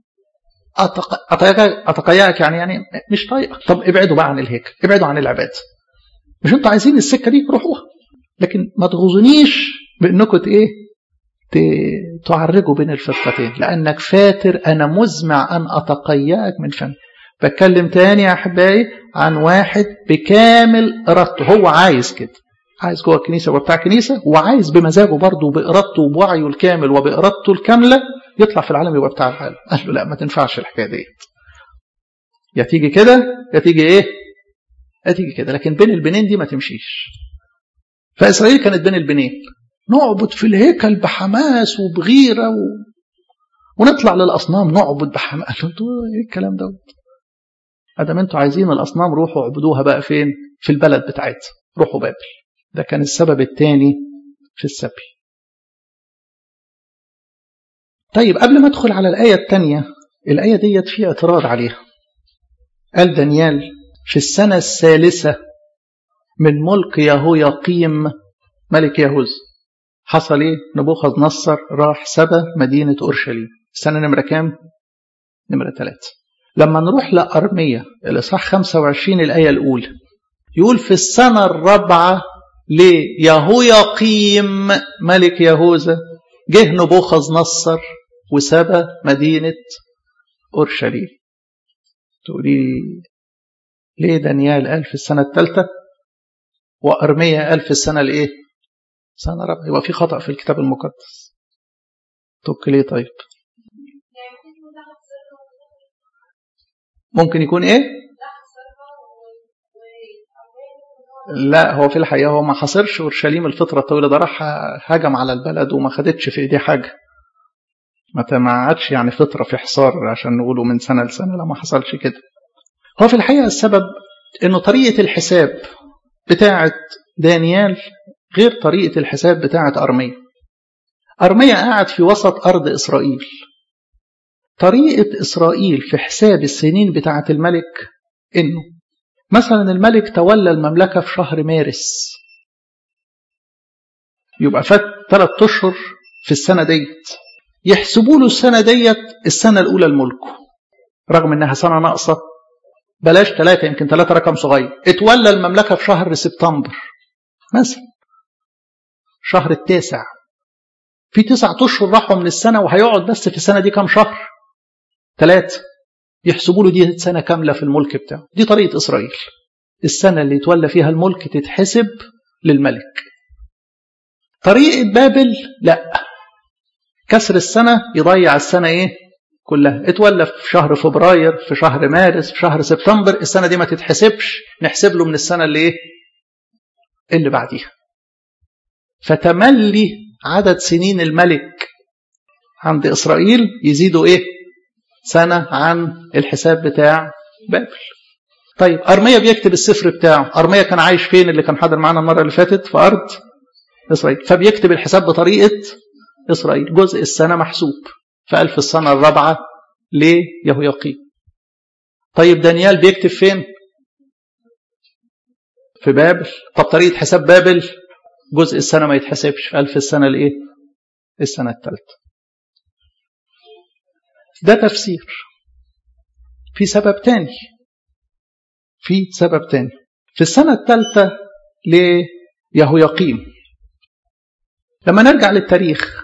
اتقياك يعني يعني مش طايقك. طب ابعدوا بقى عن الهيكل، ابعدوا عن العبادة. مش انتوا عايزين السكة دي روحوها، لكن ما تغزونيش بانكم ايه تعرجوا بين الفرقتين، لانك فاتر انا مزمع ان اتقياك من فمي. بتكلم تاني يا أحبائي عن واحد بكامل إرادته، هو عايز كده. عايز جوه الكنيسة وبتاع كنيسة، وعايز بمزاجه برضه بإرادته وبوعيه الكامل وبإرادته الكاملة يطلع في العالم يبقى بتاع العالم. قال له لا، ما تنفعش الحكاية ديت، يا تيجي كده يا تيجي إيه، يا تيجي كده، لكن بين البنين دي ما تمشيش. فإسرائيل كانت بين البنين، نعبد في الهيكل بحماس وبغيرة و... ونطلع للأصنام نعبد بحماس. قال له إيه الكلام ده؟ أدام أنتوا عايزين الأصنام روحوا اعبدوها بقى فين؟ في البلد بتاعتها، روحوا بابل. ده كان السبب الثاني في السبي. طيب قبل ما ادخل على الآية الثانية، الآية ديت فيها اعتراض عليها. قال دانيال في السنة الثالثة من ملك يهوياقيم ملك يهوذا حصل ايه؟ نبوخذ نصر راح سبى مدينة أورشليم. السنة نمرة كام؟ نمرة ثلاثة. لما نروح لأرمية الإصحاح خمسة وعشرين الآية الأولى يقول في السنة الرابعة ليهوياقيم ملك يهوذا جه نبوخذ نصر وسبى مدينة أورشليم. تقولي ليه دانيال قال في السنة الثالثة وأرمية قال في السنة الإيه؟ سنة رابعة. يبقى في خطأ في الكتاب المقدس. توك ليه طيب؟ ممكن يكون إيه؟ لا، هو في الحقيقة هو ما حصرش أورشليم الفترة الطويلة، ده راح هجم على البلد وما خدتش في إيديه حاجة، ما عادش يعني فترة في حصار عشان نقوله من سنة لسنة، لا ما حصلش كده. هو في الحقيقة السبب إنه طريقة الحساب بتاعة دانيال غير طريقة الحساب بتاعة أرمية. أرمية قاعد في وسط أرض إسرائيل. طريقة إسرائيل في حساب السنين بتاعة الملك إنه مثلا الملك تولى المملكة في شهر مارس، يبقى فات ثلاث أشهر في السنة ديت، يحسبوا له السنة ديت السنة الأولى الملكه، رغم إنها سنة ناقصة، بلاش ثلاثة، يمكن ثلاثة رقم صغير. اتولى المملكة في شهر سبتمبر مثلا، شهر التاسع، في تسعة أشهر راحوا من السنة وهيقعد بس في السنة دي كام شهر؟ ثلاثة. يحسبوا له دي سنة كاملة في الملك بتاعه. دي طريقة إسرائيل، السنة اللي يتولى فيها الملك تتحسب للملك. طريقة بابل لا، كسر السنة يضيع السنة إيه؟ كلها. اتولى في شهر فبراير، في شهر مارس، في شهر سبتمبر، السنة دي ما تتحسبش، نحسب له من السنة اللي إيه؟ اللي بعديها. فتملي عدد سنين الملك عند إسرائيل يزيدوا إيه؟ سنة عن الحساب بتاع بابل. طيب أرمية بيكتب السفر بتاعه. أرمية كان عايش فين؟ اللي كان حاضر معنا المرة اللي فاتت في أرض إسرائيل، فبيكتب الحساب بطريقة إسرائيل. جزء السنة محسوب، فقال في السنة الرابعة ليهوياقيم. طيب دانيال بيكتب فين؟ في بابل. طب طريقة حساب بابل جزء السنة ما يتحسبش، قال في السنة الإيه؟ السنة الثالثة. ده تفسير. في سبب تاني، في سبب تاني في السنة الثالثة ليهوياقيم. لما نرجع للتاريخ،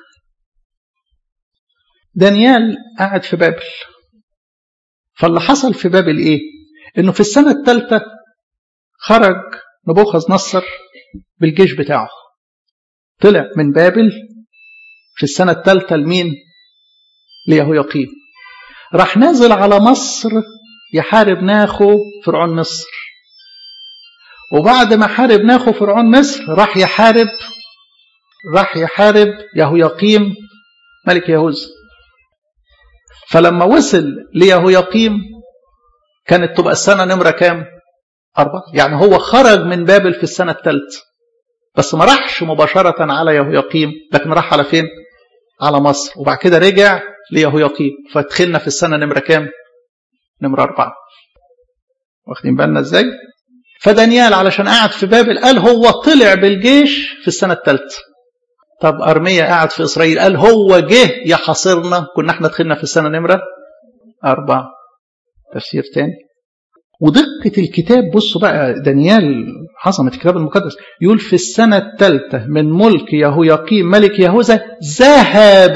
دانيال قاعد في بابل، فاللي حصل في بابل ايه؟ انه في السنة الثالثة خرج نبوخذ نصر بالجيش بتاعه، طلع من بابل في السنة الثالثة لمين؟ ليهوياقيم. راح نازل على مصر يحارب ناخو فرعون مصر، وبعد ما حارب ناخو فرعون مصر راح يحارب راح يحارب يهوياقيم ملك يهوذا. فلما وصل ليهوياقيم كانت تبقى السنة نمرة كام؟ أربعة. يعني هو خرج من بابل في السنة الثالثة، بس ما راحش مباشرة على يهوياقيم، لكن راح على فين؟ على مصر، وبعد كده رجع ليهوياقيم، فدخلنا في السنة نمرة كام؟ نمرة أربعة. واخدين بالنا ازاي؟ فدانيال علشان قاعد في بابل قال هو طلع بالجيش في السنة الثالثة. طب أرمية قاعد في إسرائيل قال هو جه يحاصرنا، كنا احنا دخلنا في السنة نمرة أربعة. تفسير تاني. ودقة الكتاب، بصوا بقى دانيال عظمة الكتاب المقدس، يقول في السنة الثالثة من ملك يهوياقيم ملك يهوذا ذهب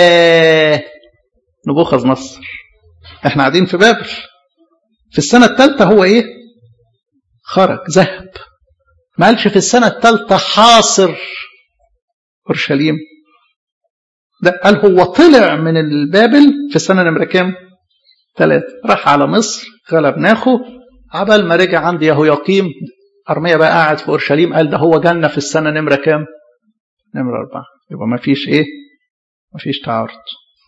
نبوخذ نصر. احنا قاعدين في بابل، في السنة الثالثة هو ايه؟ خرج، ذهب، ما قالش في السنة الثالثة حاصر أورشليم، ده قال هو طلع من البابل في السنة نمرة كام؟ ثلاثة، راح على مصر غلب ناخو، عبل ما رجع عند يهوياقيم أرميا بقى قاعد في أورشليم، قال ده هو جالنا في السنة نمرة كام؟ نمرة أربعة. يبقى ما فيش إيه؟ ما فيش تعارض.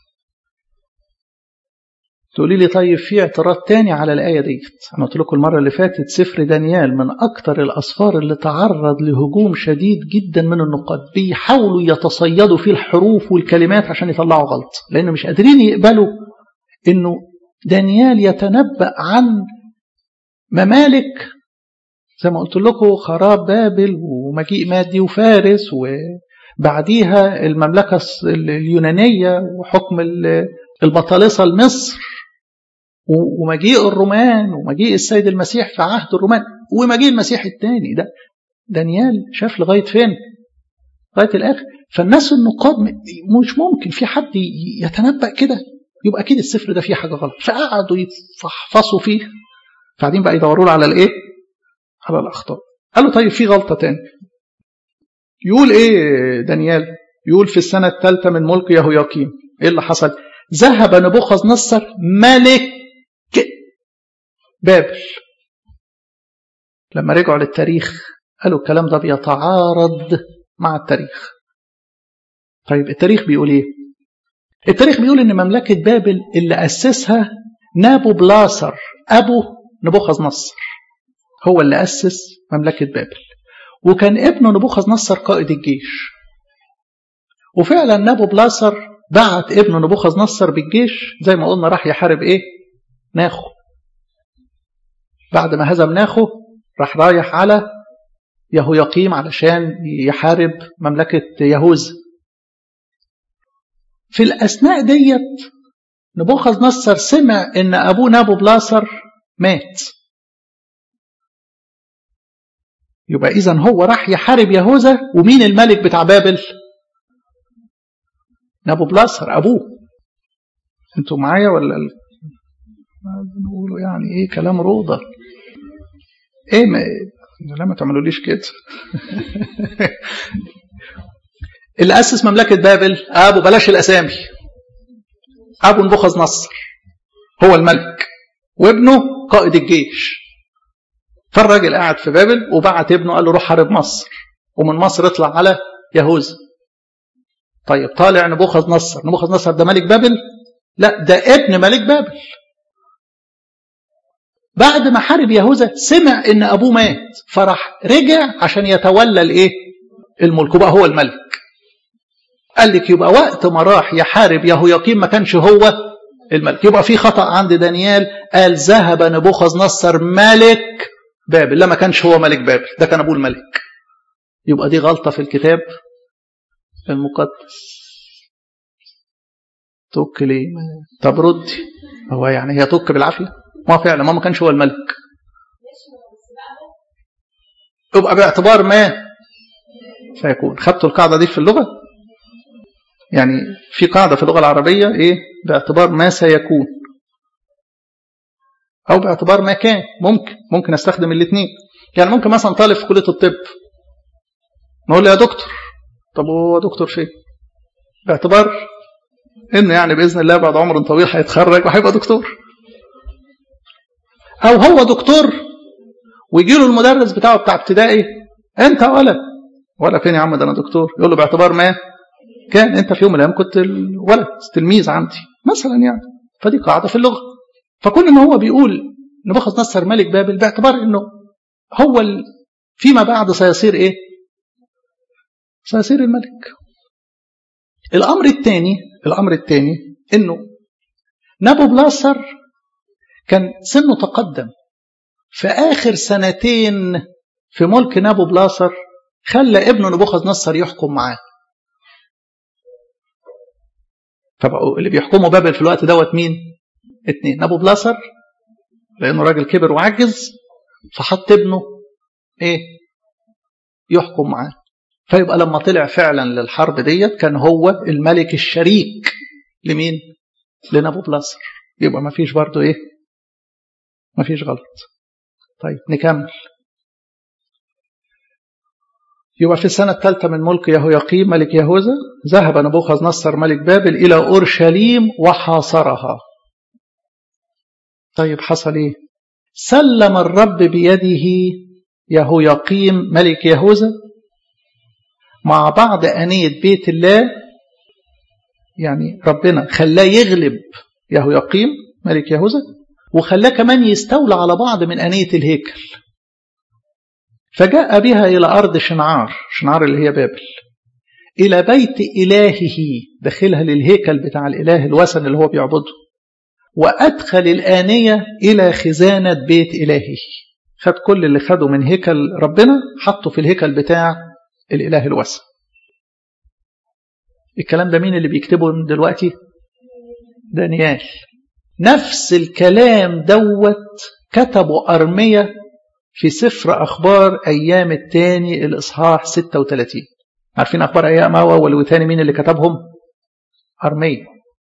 تقولي لي طيب في اعتراض تاني على الآية ديت. أنا قلت لكم المرة اللي فاتت سفر دانيال من أكتر الأسفار اللي تعرض لهجوم شديد جدا من النقاد، بيحاولوا يتصيدوا فيه الحروف والكلمات عشان يطلعوا غلط، لأنه مش قادرين يقبلوا إنه دانيال يتنبأ عن ممالك زي ما قلت لكم، خراب بابل ومجيء مادي وفارس، وبعديها المملكة اليونانية وحكم البطالسة لمصر، ومجيء الرومان ومجيء السيد المسيح في عهد الرومان، ومجيء المسيح الثاني. ده دانيال شاف لغاية فين؟ لغاية الآخر. فالناس النقاد مش ممكن في حد يتنبأ كده، يبقى أكيد السفر ده فيه حاجة غلط، فقعدوا يفحصوا فيه، فقاعدين بقى يدوروا له على الإيه؟ على الأخطاء. قالوا طيب في غلطة تاني. يقول إيه دانيال؟ يقول في السنة الثالثة من ملك يهوياقيم. إيه اللي حصل؟ ذهب نبوخذ نصر ملك بابل. لما رجعوا للتاريخ قالوا الكلام ده بيتعارض مع التاريخ. طيب التاريخ بيقول ايه؟ التاريخ بيقول ان مملكة بابل اللي أسسها نابو بلاصر أبو نبوخذ نصر، هو اللي أسس مملكة بابل، وكان ابنه نبوخذ نصر قائد الجيش. وفعلا نابو بلاصر بعت ابنه نبوخذ نصر بالجيش زي ما قلنا، راح يحارب ايه؟ ناخو. بعد ما هزم ناخو راح رايح على يهوياقيم علشان يحارب مملكة يهوذا. في الأثناء ديت نبوخذ نصر سمع ان ابوه نابو بلاصر مات، يبقى اذا هو راح يحارب يهوذا. ومين الملك بتاع بابل؟ نابو بلاصر ابوه. انتوا معايا ولا بنقولوا يعني ايه كلام روضه؟ ايه ما لا ما تعملوليش كده. اللي أسس مملكة بابل أبو، بلاش الأسامي، أبو نبوخذ نصر هو الملك، وابنه قائد الجيش. فالراجل قاعد في بابل وبعت ابنه قال له روح حارب مصر، ومن مصر اطلع على يهوذا. طيب طالع نبوخذ نصر، نبوخذ نصر ده ملك بابل؟ لا، ده ابن ملك بابل. بعد ما حارب يهوذا سمع ان ابوه مات، فراح رجع عشان يتولى الايه؟ الملك، وبقى هو الملك. قال لك يبقى وقت ما راح يحارب يهوياقيم ما كانش هو الملك. يبقى في خطأ عند دانيال، قال ذهب نبوخذ نصر ملك بابل، لا ما كانش هو ملك بابل، ده كان ابوه الملك. يبقى دي غلطة في الكتاب المقدس. توك ليه؟ طب ردي. هو يعني هي توك بالعافية؟ ما فعلا ما ما كانش هو الملك. يبقى باعتبار ما سيكون. خدتوا القاعدة دي في اللغة؟ يعني في قاعدة في اللغة العربية ايه؟ باعتبار ما سيكون او باعتبار ما كان. ممكن ممكن استخدم الاثنين. يعني ممكن مثلا طالب في كلية الطب نقول له يا دكتور، طب هو دكتور فين؟ باعتبار انه يعني باذن الله بعد عمر طويل هيتخرج وهيبقى دكتور. او هو دكتور ويجي له المدرس بتاعه بتاع ابتدائي، انت ولا ولا فين يا عم ده انا دكتور، يقول له باعتبار ما كان انت في يوم من الايام كنت ولد تلميذ عندي مثلا يعني. فدي قاعده في اللغه. فكل ما هو بيقول نبوخذ نصر ملك بابل باعتبار انه هو فيما بعد سيصير ايه؟ سيصير الملك. الامر الثاني الامر الثاني انه نابو بلاصر كان سنه تقدم. في اخر سنتين في ملك نابو بلاصر خلى ابنه نبوخذ نصر يحكم معاه. فبقوا اللي بيحكموا بابل في الوقت دوت مين؟ اتنين، نابو بلاصر لانه راجل كبر وعجز، فحط ابنه ايه؟ يحكم معاه. فيبقى لما طلع فعلا للحرب ديت كان هو الملك الشريك لمين؟ لنابو بلاصر. يبقى ما فيش برضو ايه؟ ما فيش غلط. طيب نكمل. يبقى في السنة الثالثة من ملك يهوياقيم ملك يهوذا ذهب نبوخذ نصر ملك بابل إلى أورشليم وحاصرها. طيب حصل إيه؟ سلم الرب بيده يهوياقيم ملك يهوذا مع بعض أنية بيت الله، يعني ربنا خلاه يغلب يهوياقيم ملك يهوذا وخلاه كمان يستولى على بعض من أنية الهيكل. فجاء بها إلى أرض شنعار، شنعار اللي هي بابل، إلى بيت إلهه، دخلها للهيكل بتاع الإله الوثن اللي هو بيعبده، وأدخل الآنية إلى خزانة بيت إلهه. خد كل اللي خده من هيكل ربنا حطه في الهيكل بتاع الإله الوثن. الكلام ده مين اللي بيكتبه دلوقتي؟ دانيال. نفس الكلام دوت كتبه أرميا في سفر أخبار أيام الثاني الإصحاح ستة وثلاثين. عارفين أخبار أيام أول وثاني مين اللي كتبهم؟ أرميا.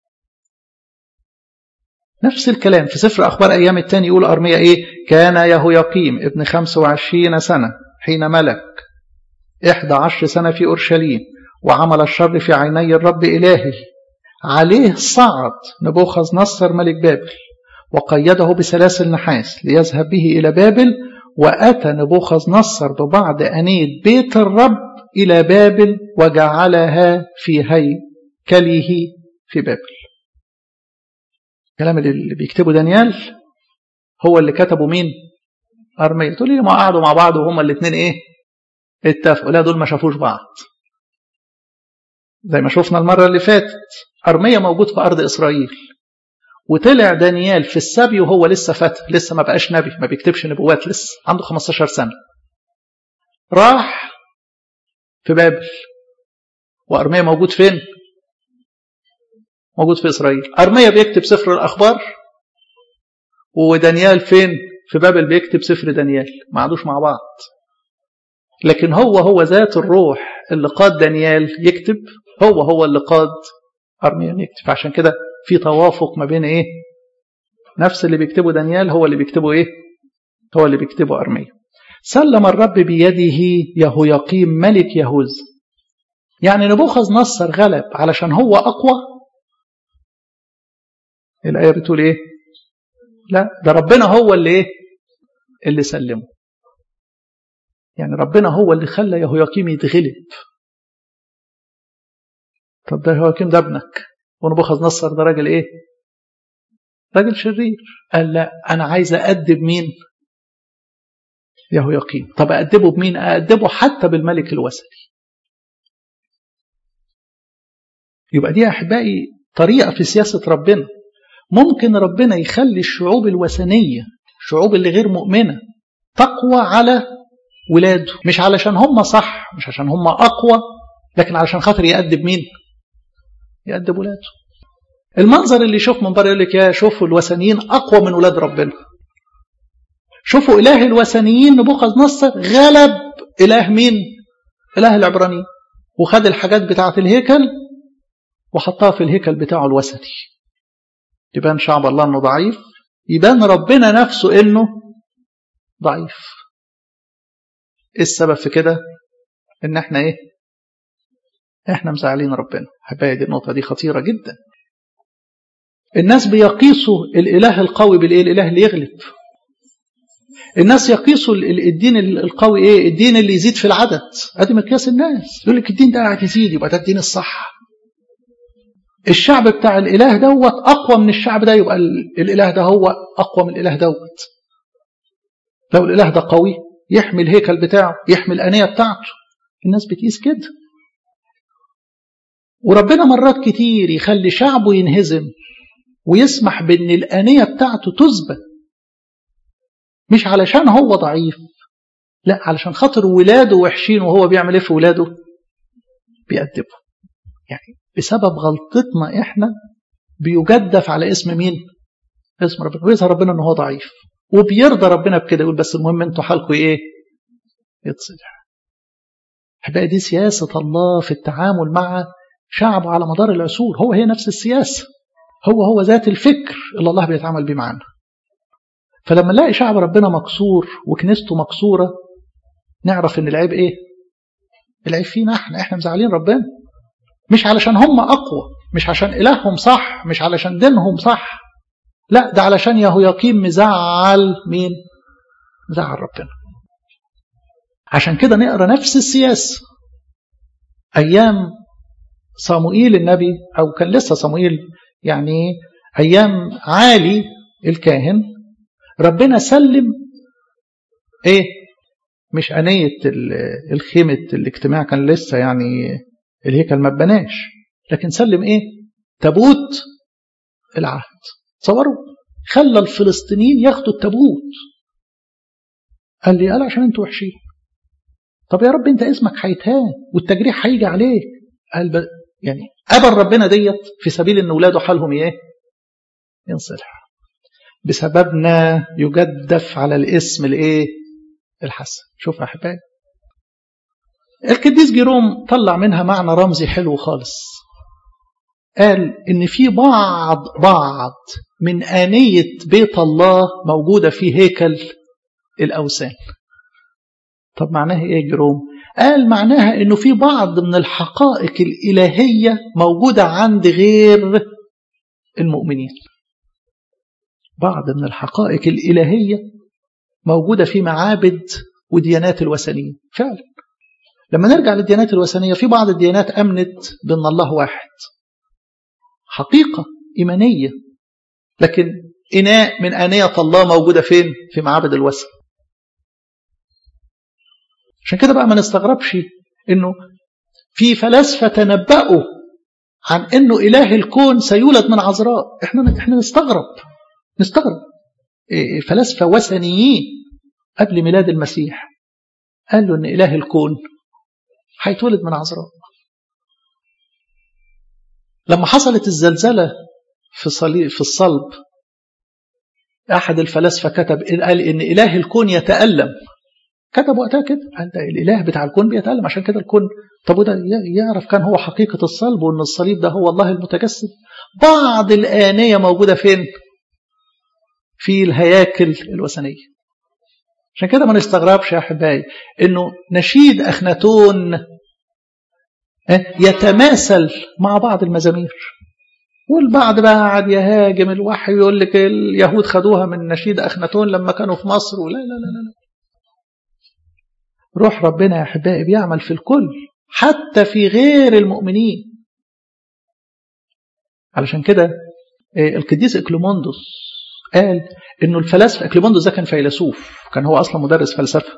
نفس الكلام في سفر أخبار أيام الثاني يقول أرميا إيه؟ كان يهوياقيم ابن خمس وعشرين سنة حين ملك، إحدى عشر سنة في أورشليم، وعمل الشر في عيني الرب إلهي. عليه صعد نبوخذ نصر ملك بابل وقيده بسلاسل نحاس ليذهب به إلى بابل، وأتى نبوخذ نصر ببعض أنية بيت الرب إلى بابل وجعلها في هيكله في بابل. الكلام اللي بيكتبه دانيال هو اللي كتبه مين؟ أرميا. تقول لي ما قعدوا مع بعض وهما الاثنين ايه؟ اتفقوا؟ لا، دول ما شافوش بعض. زي ما شفنا المرة اللي فاتت، أرميا موجود في أرض إسرائيل، وطلع دانيال في السبي وهو لسه فتى، لسه ما بقاش نبي، ما بيكتبش نبوات، لسه عنده خمستاشر سنة. راح في بابل، وأرميا موجود فين؟ موجود في إسرائيل. أرميا بيكتب سفر الأخبار، ودانيال فين؟ في بابل بيكتب سفر دانيال. ما عادوش مع بعض، لكن هو هو ذات الروح اللي قاد دانيال يكتب، هو هو اللي قاد أرميا يكتب. عشان كده في توافق ما بين ايه؟ نفس اللي بيكتبه دانيال هو اللي بيكتبه ايه؟ هو اللي بيكتبه أرميا. سلم الرب بيده يهوياقيم ملك يهوذا. يعني نبوخذ نصر غلب علشان هو أقوى؟ الآية بتقول ايه؟ لا، ده ربنا هو اللي ايه؟ اللي سلمه. يعني ربنا هو اللي خلى يهوياقيم يتغلب. طب ده يهوياقيم ده ابنك، ونبوخذ نصر ده راجل ايه؟ راجل شرير. قال لا، انا عايز أأدب مين؟ يهوياقيم. طب أأدبه بمين؟ أأدبه حتى بالملك الوثني. يبقى دي يا أحبائي طريقة في سياسة ربنا. ممكن ربنا يخلي الشعوب الوثنية، الشعوب اللي غير مؤمنة، تقوى على ولاده، مش علشان هم صح، مش عشان هم أقوى، لكن علشان خاطر يأدب مين؟ يأدب ولاده. المنظر اللي يشوف من بره يقول لك يا شوفوا الوثنيين أقوى من ولاد ربنا. شوفوا إله الوثنيين نبوخذ نصر غلب إله مين؟ إله العبرانيين، وخد الحاجات بتاعة الهيكل وحطها في الهيكل بتاعه الوثني. يبان شعب الله أنه ضعيف، يبان ربنا نفسه أنه ضعيف. إيه السبب في كده؟ إن إحنا إيه؟ إحنا مزعلين ربنا. حبايا دي النقطة دي خطيرة جدا. الناس بيقيسوا الإله القوي بالإيه؟ الإله اللي يغلب. الناس يقيسوا الدين القوي إيه؟ الدين اللي يزيد في العدد. أدي مقياس الناس، يقول لك الدين ده قاعد يزيد يبقى ده الدين الصح. الشعب بتاع الإله دوت أقوى من الشعب ده، يبقى الإله ده هو أقوى من الإله دوت. لو الإله ده قوي يحمي الهيكل بتاعه، يحمي الآنية بتاعته. الناس بتقيس كده. وربنا مرات كتير يخلي شعبه ينهزم ويسمح بأن الآنية بتاعته تثبت، مش علشان هو ضعيف، لا، علشان خاطر ولاده وحشين، وهو بيعمل ايه في ولاده؟ بيأدبه. يعني بسبب غلطتنا احنا بيجدف على اسم مين؟ اسم ربنا، ويظهر ربنا انه هو ضعيف، وبيرضى ربنا بكده، يقول بس المهم انتوا حالكم ايه؟ يتصلح. حبايبي دي سياسة الله في التعامل مع شعبه على مدار العصور. هو هي نفس السياسة، هو هو ذات الفكر اللي الله بيتعامل بيه معنا. فلما نلاقي شعب ربنا مكسور وكنيسته مكسورة، نعرف ان العيب ايه؟ العيب فينا احنا احنا مزعلين ربنا، مش علشان هم اقوى، مش عشان الههم صح، مش علشان دينهم صح، لا ده علشان يهوياقيم مزعل مين؟ مزعل ربنا. عشان كده نقرا نفس السياسه ايام صموئيل النبي، او كان لسه صموئيل يعني ايام عالي الكاهن، ربنا سلم ايه؟ مش انيه الخيمه الاجتماع، كان لسه يعني الهيكل ما اتبناش، لكن سلم ايه؟ تابوت العهد. تصوروا خلى الفلسطينيين ياخدوا التابوت. قال لي قال عشان انتوا وحشين. طب يا رب انت اسمك هيتهان والتجريح هيجي عليك. قال ب... يعني قبل ربنا ديت في سبيل ان اولاده حالهم ايه؟ ينصلح. بسببنا يجدف على الاسم الايه؟ الحسن. شوف يا احبائي، القديس جيروم طلع منها معنى رمزي حلو خالص. قال ان في بعض بعض من آنية بيت الله موجودة في هيكل الأوثان. طب معناها ايه جيروم؟ قال معناها انه في بعض من الحقائق الإلهية موجودة عند غير المؤمنين. بعض من الحقائق الإلهية موجودة في معابد وديانات الوثنيين. فعلا لما نرجع للديانات الوثنية، في بعض الديانات أمنت بأن الله واحد، حقيقة إيمانية، لكن إناء من آنية الله موجودة فين؟ في معابد الوثن. عشان كده بقى ما نستغربش إنه في فلاسفة تنبأوا عن إنه إله الكون سيولد من عذراء. إحنا إحنا نستغرب نستغرب فلاسفة وثنيين قبل ميلاد المسيح قالوا إن إله الكون هيتولد من عذراء. لما حصلت الزلزلة في صليب في الصلب، أحد الفلاسفة كتب قال إن إله الكون يتألم. كتب وقتها كده، قال ده الإله بتاع الكون بيتألم عشان كده الكون. طب وده يعرف كان هو حقيقة الصلب وإن الصليب ده هو الله المتجسد. بعض الآنية موجودة فين؟ في الهياكل الوثنية. عشان كده ما نستغربش يا أحبائي إنه نشيد أخناتون يتماثل مع بعض المزامير، والبعض بقى قاعد يهاجم الوحي ويقول لك اليهود خدوها من نشيد أخناتون لما كانوا في مصر. ولا لا لا لا روح ربنا يا أحبائي بيعمل في الكل حتى في غير المؤمنين. علشان كده القديس إكليموندوس قال إنه الفلاسفة، إكليموندوس ده كان فيلسوف، كان هو أصلا مدرس فلسفة.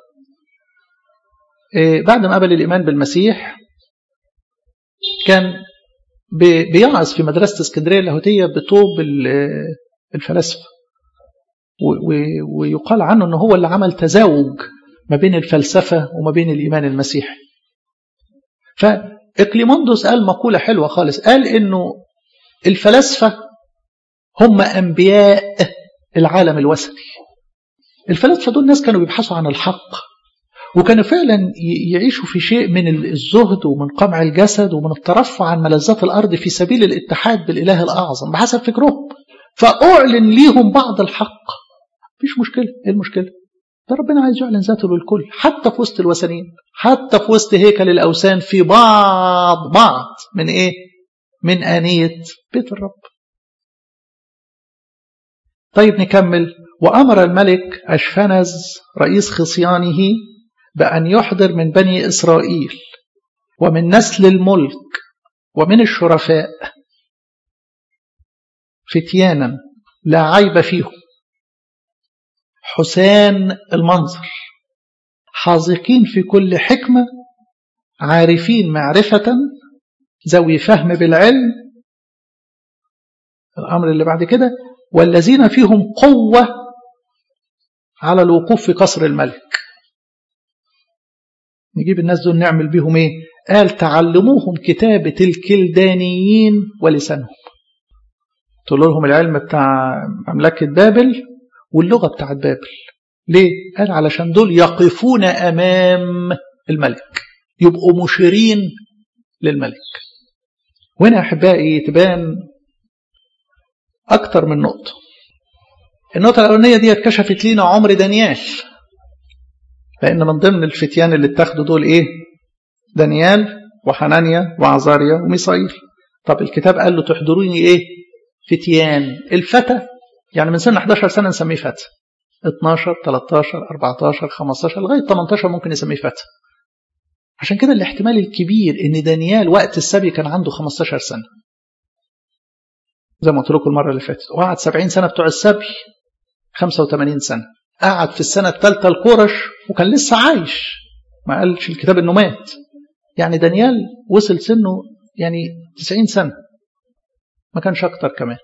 بعد ما قبل الإيمان بالمسيح كان بيعظ في مدرسة اسكندرية اللاهوتية بطوب الفلاسفة، ويقال عنه أنه هو اللي عمل تزاوج ما بين الفلسفة وما بين الإيمان المسيحي. فإكليموندوس قال مقولة حلوة خالص، قال إنه الفلاسفة هم أنبياء العالم الوثني. الفلاسفة دول ناس كانوا بيبحثوا عن الحق، وكانوا فعلا يعيشوا في شيء من الزهد ومن قمع الجسد ومن الترفع عن ملذات الأرض في سبيل الاتحاد بالإله الأعظم بحسب فكرهم. فأعلن ليهم بعض الحق، مفيش مشكلة. إيه المشكلة؟ ده ربنا عايز يعلن ذاته للكل، حتى في وسط الوثنيين، حتى في وسط هيكل الأوثان، في بعض بعض من إيه؟ من آنية بيت الرب. طيب نكمل. وأمر الملك أشفنز رئيس خصيانه بأن يحضر من بني إسرائيل ومن نسل الملك ومن الشرفاء فتيانا لا عيب فيهم، حسان المنظر، حاذقين في كل حكمة، عارفين معرفة، ذوي فهم بالعلم. الأمر اللي بعد كده والذين فيهم قوة على الوقوف في قصر الملك. نجيب الناس دول نعمل بيهم ايه؟ قال تعلموهم كتابة الكلدانيين ولسانهم. تقول لهم العلم بتاع مملكة بابل واللغة بتاعت بابل. ليه؟ قال علشان دول يقفون أمام الملك، يبقوا مشيرين للملك. وهنا أحبائي تبان أكتر من نقطة. النقطة الأولانية دي اتكشفت لينا عمر دانيال، لأن من ضمن الفتيان اللي اتخذوا دول إيه؟ دانيال وحنانيا وعزاريا وميسائيل. طب الكتاب قال له تحضروني ايه؟ فتيان. الفتى يعني من سن احداشر سنة نسميه فتى، اتناشر تلتاشر اربعتاشر خمستاشر لغاية تمنتاشر ممكن نسميه فتى. عشان كده الاحتمال الكبير ان دانيال وقت السبي كان عنده خمستاشر سنة زي ما قلت لكم المرة اللي فاتت، وقعد سبعين سنة بتوع السبي، خمسة وثمانين سنة. قعد في السنة الثالثة الكورش وكان لسه عايش، ما قالش الكتاب انه مات. يعني دانيال وصل سنه يعني تسعين سنة، ما كانش اكتر كمان.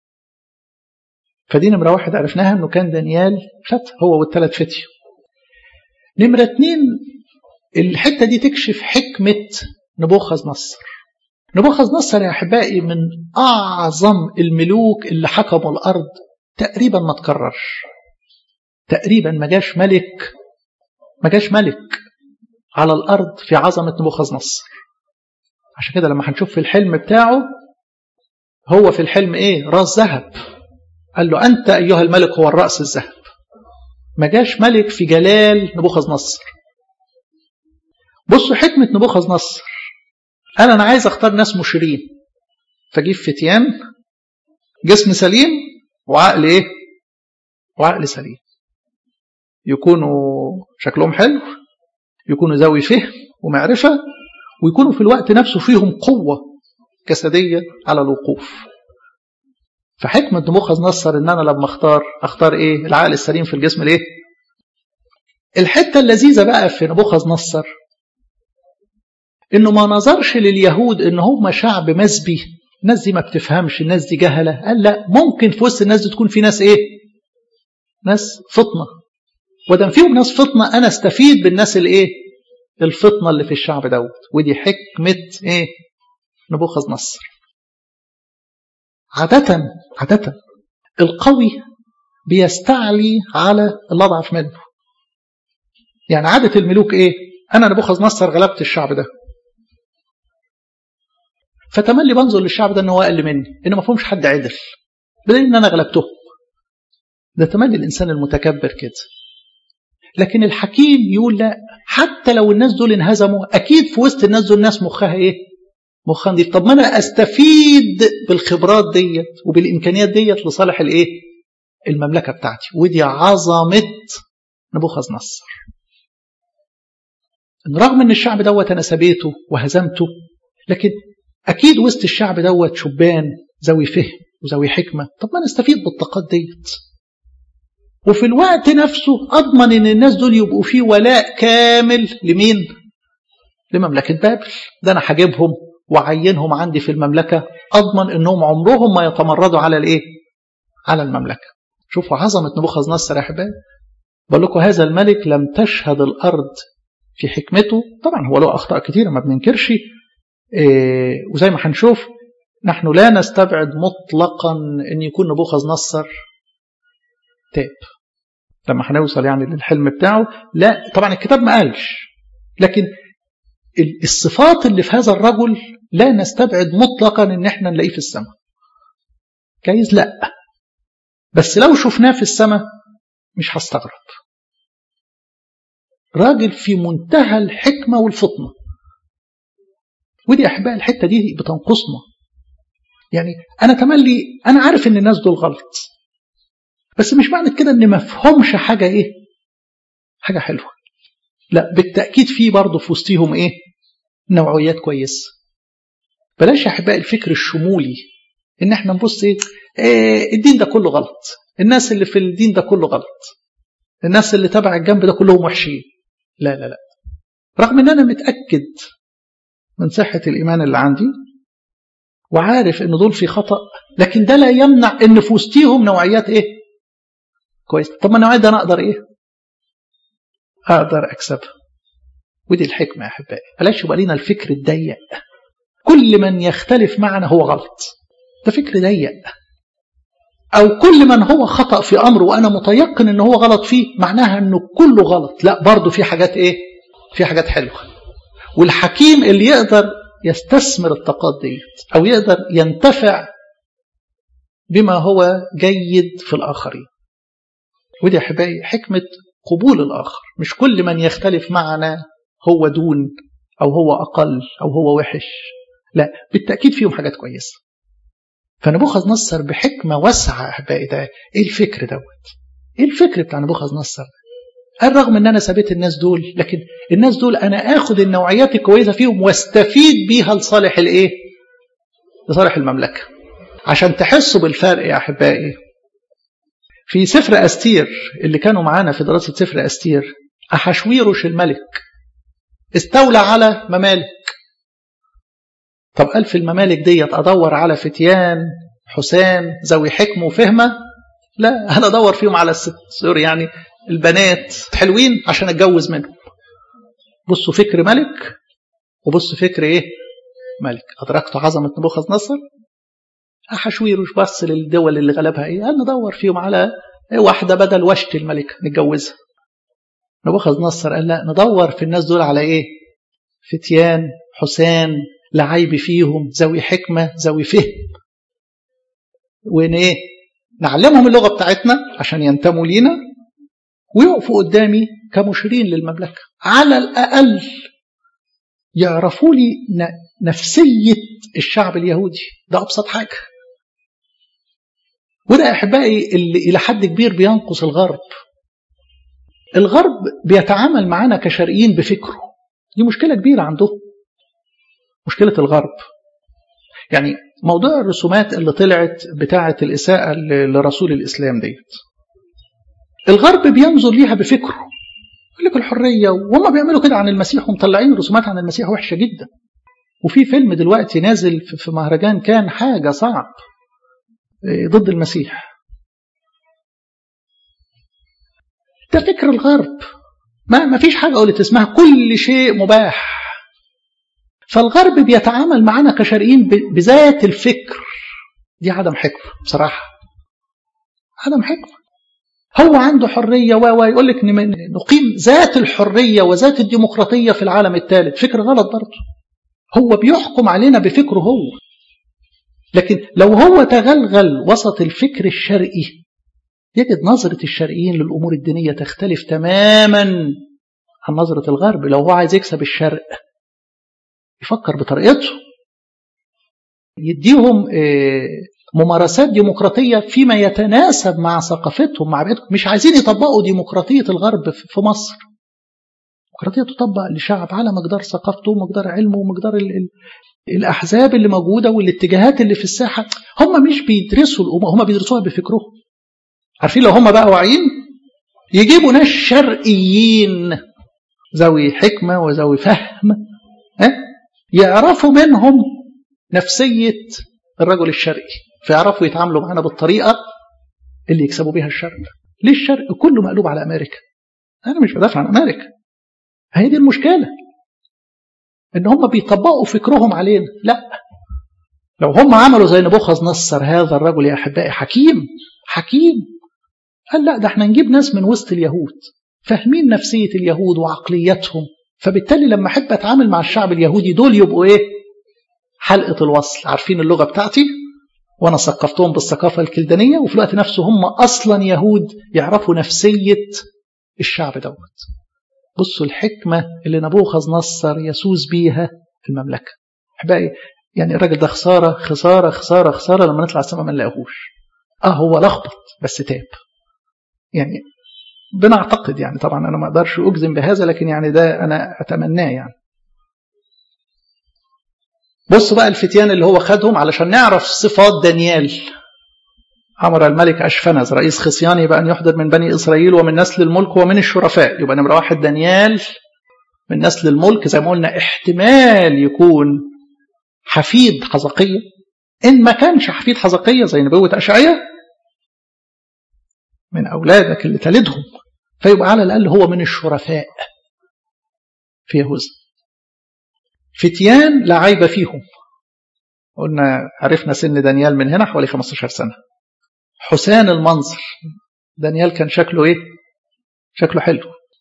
فدي نمرة واحد عرفناها انه كان دانيال فتى هو والثلاث فتية. نمرة اتنين، الحتة دي تكشف حكمة نبوخذ نصر. نبوخذ نصر يا أحبائي من أعظم الملوك اللي حكموا الأرض، تقريبا ما تكررش، تقريبا ما جاش ملك ما جاش ملك على الأرض في عظمة نبوخذ نصر. عشان كده لما هنشوف في الحلم بتاعه، هو في الحلم إيه؟ رأس ذهب. قال له أنت أيها الملك هو الرأس الذهب. ما جاش ملك في جلال نبوخذ نصر. بصوا حكمة نبوخذ نصر، قال أنا عايز أختار ناس مشيرين، فجيب فتيان جسم سليم وعقل إيه؟ وعقل سليم، يكونوا شكلهم حلو، يكونوا ذوي فهم ومعرفة، ويكونوا في الوقت نفسه فيهم قوة جسدية على الوقوف. فحكمة نبوخذ نصر إن أنا لما أختار أختار إيه؟ العقل السليم في الجسم الإيه؟ الحتة اللذيذة بقى في نبوخذ نصر إنه ما نظرش لليهود إن هم شعب مسبي، الناس دي ما بتفهمش، الناس دي جهلة. قال لا، ممكن في وسط الناس دي تكون في ناس إيه؟ ناس فطنة، ودم فيهم ناس فطنة أنا استفيد بالناس الإيه؟ الفطنة اللي في الشعب دوت. ودي حكمة إيه؟ نبوخذ نصر. عادة عادة القوي بيستعلي على اللي أضعف منه. يعني عادة الملوك إيه؟ أنا نبوخذ نصر غلبت الشعب ده، فتملي بنظر للشعب ده إنه هو أقل مني، إنه ما فيهمش حد عدل، بدليل إن أنا غلبتهم. ده تملي الإنسان المتكبر كده. لكن الحكيم يقول لا، حتى لو الناس دول انهزموا، أكيد في وسط الناس دول ناس مخها إيه؟ مخها نضيف. طب ما أنا أستفيد بالخبرات ديت وبالإمكانيات ديت لصالح الإيه؟ المملكة بتاعتي. ودي عظمة نبوخذ نصر. رغم ان الشعب دوت انا سبيته وهزمته، لكن اكيد وسط الشعب دوت شبان ذوي فهم وذوي حكمه. طب ما نستفيد بالطاقات ديت، وفي الوقت نفسه اضمن ان الناس دول يبقوا فيه ولاء كامل لمين؟ لمملكه بابل. ده انا هجيبهم وعينهم عندي في المملكه، اضمن انهم عمرهم ما يتمردوا على الايه؟ على المملكه. شوفوا عظمه نبوخذ نصر يا احبائي. بقول لكم هذا الملك لم تشهد الارض في حكمته. طبعا هو له أخطاء كثيرة ما بننكرش، إيه، وزي ما هنشوف نحن لا نستبعد مطلقا أن يكون نبوخذ نصر تاب لما هنوصل يعني للحلم بتاعه. لا طبعا الكتاب ما قالش، لكن الصفات اللي في هذا الرجل لا نستبعد مطلقا أن احنا نلاقيه في السماء. جايز لا، بس لو شفناه في السماء مش هستغرب. راجل في منتهى الحكمة والفطنة. ودي أحباء الحتة دي بتنقصنا. يعني أنا تملي أنا عارف إن الناس دول غلط، بس مش معنى كده إن مفهومش حاجة إيه؟ حاجة حلوة. لا، بالتأكيد في برضه في وسطهم إيه؟ نوعيات كويسة. بلاش يا أحباء الفكر الشمولي إن إحنا نبص إيه؟ إيه الدين ده كله غلط، الناس اللي في الدين ده كله غلط، الناس اللي تبع الجنب ده كلهم وحشين. لا لا لا، رغم ان انا متأكد من صحة الايمان اللي عندي وعارف ان دول في خطأ، لكن ده لا يمنع ان في وسطيهم نوعيات ايه؟ كويس. طب ما النوعيات ده انا اقدر ايه؟ اقدر اكسبها. ودي الحكمة يا احبائي. بلاش يبقى لينا الفكر الضيق، كل من يختلف معنا هو غلط، ده فكر ضيق. او كل من هو خطأ في امر وانا متيقن ان هو غلط فيه، معناها انه كله غلط. لا، برضو في حاجات ايه؟ في حاجات حلوة. والحكيم اللي يقدر يستثمر الطاقات ديت او يقدر ينتفع بما هو جيد في الاخرين. ودي يا احبائي حكمة قبول الاخر. مش كل من يختلف معنا هو دون، أو هو أقل أو هو وحش، لا، بالتأكيد فيهم حاجات كويسة. فنبوخذ نصر بحكمة واسعة أحبائي، ده إيه الفكر دوت؟ إيه الفكر بتاع نبوخذ نصر؟ قال رغم إن أنا سابت الناس دول، لكن الناس دول أنا آخد النوعيات الكويسة فيهم واستفيد بيها لصالح الإيه؟ لصالح المملكة. عشان تحسوا بالفرق يا أحبائي، في سفر أستير اللي كانوا معانا في دراسة سفر أستير، أحشويروش الملك استولى على ممالك. طب قال في الممالك ديت أدور على فتيان حسان ذوي حكم وفهمة؟ لا، أنا أدور فيهم على الست سوري يعني البنات حلوين عشان أتجوز منهم. بصوا فكر ملك وبصوا فكر إيه؟ ملك. أدركتوا عظمة نبوخذ نصر؟ أحشويروش بص للدول اللي غلبها إيه؟ قال ندور فيهم على واحدة بدل وشت الملكة نتجوزها. نبوخذ نصر قال لا، ندور في الناس دول على إيه؟ فتيان حسان لا عيب فيهم، ذوي حكمة ذوي فهم، وإن إيه؟ نعلمهم اللغة بتاعتنا عشان ينتموا لينا ويقفوا قدامي كمشيرين للمملكة، على الأقل يعرفوا لي نفسية الشعب اليهودي. ده أبسط حاجة. وده أحبائي اللي إلى حد كبير بينقص الغرب. الغرب بيتعامل معنا كشرقيين بفكره، دي مشكلة كبيرة عنده، مشكلة الغرب. يعني موضوع الرسومات اللي طلعت بتاعة الإساءة لرسول الإسلام ديت، الغرب بينظر ليها بفكره، يقول لك الحرية، وهم بيعملوا كده عن المسيح ومطلعين رسومات عن المسيح وحشة جدا. وفي فيلم دلوقتي نازل في مهرجان كان حاجة صعب ضد المسيح. ده فكر الغرب، ما ما فيش حاجة قلت اسمها كل شيء مباح. فالغرب بيتعامل معنا كشرقيين بذات الفكر، دي عدم حكمة بصراحة، عدم حكمة. هو عنده حرية ويقول لك نقيم ذات الحرية وذات الديمقراطية في العالم الثالث، فكر غلط برضه. هو بيحكم علينا بفكره هو، لكن لو هو تغلغل وسط الفكر الشرقي يجد نظرة الشرقيين للأمور الدينية تختلف تماما عن نظرة الغرب. لو هو عايز يكسب الشرق يفكر بطريقته، يديهم ممارسات ديمقراطية فيما يتناسب مع ثقافتهم مع بيئتهم. مش عايزين يطبقوا ديمقراطية الغرب في مصر. ديمقراطية تطبق لشعب على مقدار ثقافته ومقدار علمه ومقدار ال ال الأحزاب اللي موجودة والاتجاهات اللي في الساحة. هم مش بيدرسوا الأمور، هم بيدرسوها بفكرهم. عارفين لو هم بقى واعيين يجيبوا ناس شرقيين ذوي حكمة وذوي فهم، اه؟ يعرفوا منهم نفسية الرجل الشرقي، فيعرفوا يتعاملوا معنا بالطريقة اللي يكسبوا بها الشرق. ليه الشرق كله مقلوب على أمريكا؟ أنا مش بدافع عن أمريكا، هي دي المشكلة، إن هم بيطبقوا فكرهم علينا. لا، لو هم عملوا زي نبوخذ نصر هذا الرجل يا أحبائي حكيم حكيم، قال لا، ده احنا نجيب ناس من وسط اليهود فاهمين نفسية اليهود وعقليتهم، فبالتالي لما أحب أتعامل مع الشعب اليهودي دول يبقوا إيه؟ حلقة الوصل، عارفين اللغة بتاعتي وأنا ثقفتهم بالثقافة الكلدانية، وفي الوقت نفسه هم أصلا يهود يعرفوا نفسية الشعب دوت. بصوا الحكمة اللي نبوخذ نصر يسوس بيها في المملكة. أحبائي يعني الراجل ده خسارة خسارة خسارة خسارة لما نطلع السماء ما نلاقيهوش. آه هو لخبط بس تاب، يعني بنعتقد، يعني طبعا أنا ما أقدرش أجزم بهذا، لكن يعني ده أنا أتمناه. يعني بصوا بقى الفتيان اللي هو خدهم علشان نعرف صفات دانيال. أمر الملك أشفنز رئيس خصياني بأن يحضر من بني إسرائيل ومن نسل الملك ومن الشرفاء. يبقى نمرة واحد دانيال من نسل الملك، زي ما قلنا احتمال يكون حفيد حزقية. إن ما كانش حفيد حزقية زي نبوة أشعياء من أولادك اللي تلدهم، فيبقى على الأقل هو من الشرفاء في يهوذا. فتيان لا عيب فيهم، قلنا عرفنا سن دانيال من هنا حوالي خمسة عشر سنة. حسان المنظر، دانيال كان شكله ايه؟ شكله حلو.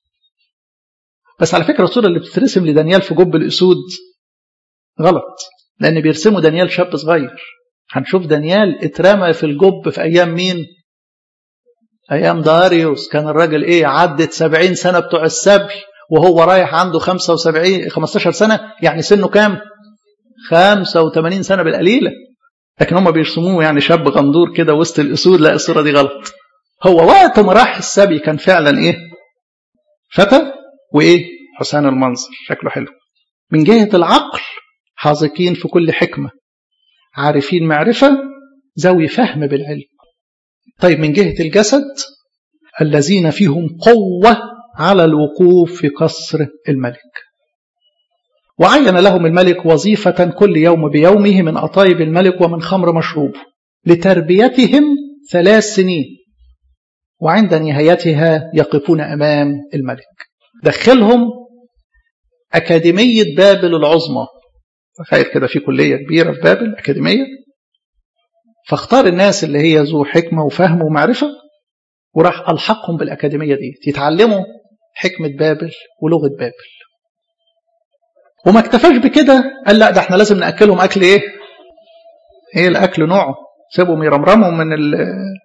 بس على فكرة الصورة اللي بتترسم لدانيال في جب الأسود غلط، لأن بيرسموا دانيال شاب صغير. هنشوف دانيال اترمى في الجب في أيام مين؟ أيام داريوس. كان الراجل ايه؟ عدت سبعين سنة بتوع السبي وهو رايح عنده خمسة وسبعين خمستاشر سنة، يعني سنه كام؟ خمسة وثمانين سنة بالقليلة. لكن هم بيرسموه يعني شاب غندور كده وسط الأسود. لا، الصورة دي غلط. هو وقت ما راح السبي كان فعلا إيه؟ فتى وإيه؟ حسان المنظر، شكله حلو. من جهة العقل حاذقين في كل حكمة، عارفين معرفة، ذوي فهم بالعلم. طيب من جهة الجسد الذين فيهم قوة على الوقوف في قصر الملك. وعين لهم الملك وظيفة كل يوم بيومه من أطايب الملك ومن خمر مشروب لتربيتهم ثلاث سنين، وعند نهايتها يقفون أمام الملك. دخلهم أكاديمية بابل العظمى. تخيل كده في كلية كبيرة في بابل، أكاديمية، فاختار الناس اللي هي ذو حكمة وفهم ومعرفة وراح ألحقهم بالأكاديمية دي يتعلموا حكمة بابل ولغة بابل. وما اكتفاش بكده، قال لا ده احنا لازم نأكلهم أكل ايه؟ ايه الأكل نوعه؟ سيبهم يرمرموا من ال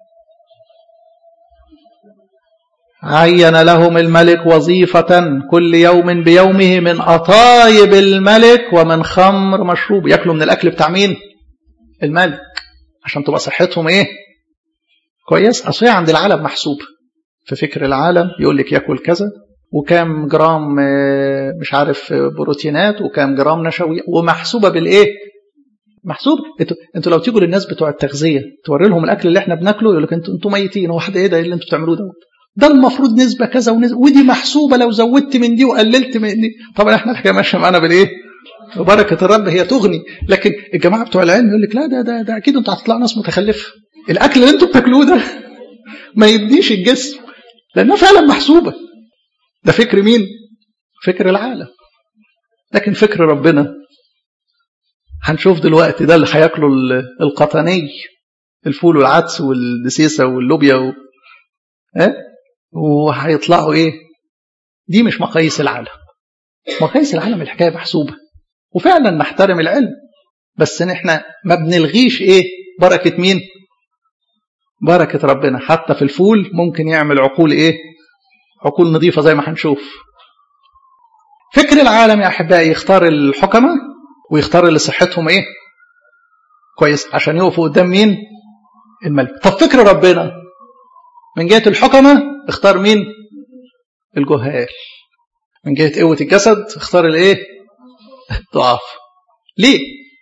عين لهم الملك وظيفة كل يوم بيومه من أطايب الملك ومن خمر مشروب. يأكلوا من الأكل بتاع مين؟ الملك، عشان تبقى صحتهم ايه؟ كويس. أصلا عند العالم محسوب، في فكر العالم يقول لك يأكل كذا وكام جرام مش عارف بروتينات وكام جرام نشويات، ومحسوبة بالإيه؟ محسوب. انتوا انتوا لو تيجوا للناس بتوع التغذية توري لهم الأكل اللي احنا بناكله يقول لك انتوا انتوا ميتين. هو حد ايه ده اللي انتوا بتعملوه ده؟ ده المفروض نسبة كذا ونسبة، ودي محسوبة لو زودت من دي وقللت من دي. طبعا احنا الحكاية ماشية معانا بالإيه؟ وبركة الرب هي تغني. لكن الجماعة بتوع العلم يقول لك لا ده ده ده أكيد انتوا هتطلعوا ناس متخلفة. الأكل اللي انتوا بتاكلوه ده ما يديش الجسم، لأنها فعلا محسوبة. ده فكر مين؟ فكر العالم. لكن فكر ربنا هنشوف دلوقتي ده اللي هياكلوا القطني، الفول والعدس والدسيسة واللوبيا و... اه؟ وهيطلعوا ايه؟ دي مش مقاييس العالم. مقاييس العالم الحكاية محسوبة، وفعلا نحترم العلم، بس احنا ما بنلغيش ايه؟ بركة مين؟ بركة ربنا. حتى في الفول ممكن يعمل عقول ايه؟ عقول نظيفة زي ما هنشوف. فكر العالم يا أحبائي يختار الحكمة ويختار اللي صحتهم إيه؟ كويس، عشان يقفوا قدام مين؟ الملك. طب فكر ربنا من جهة الحكمة اختار مين؟ الجهال. من جهة قوة الجسد اختار الإيه؟ الضعاف. ليه؟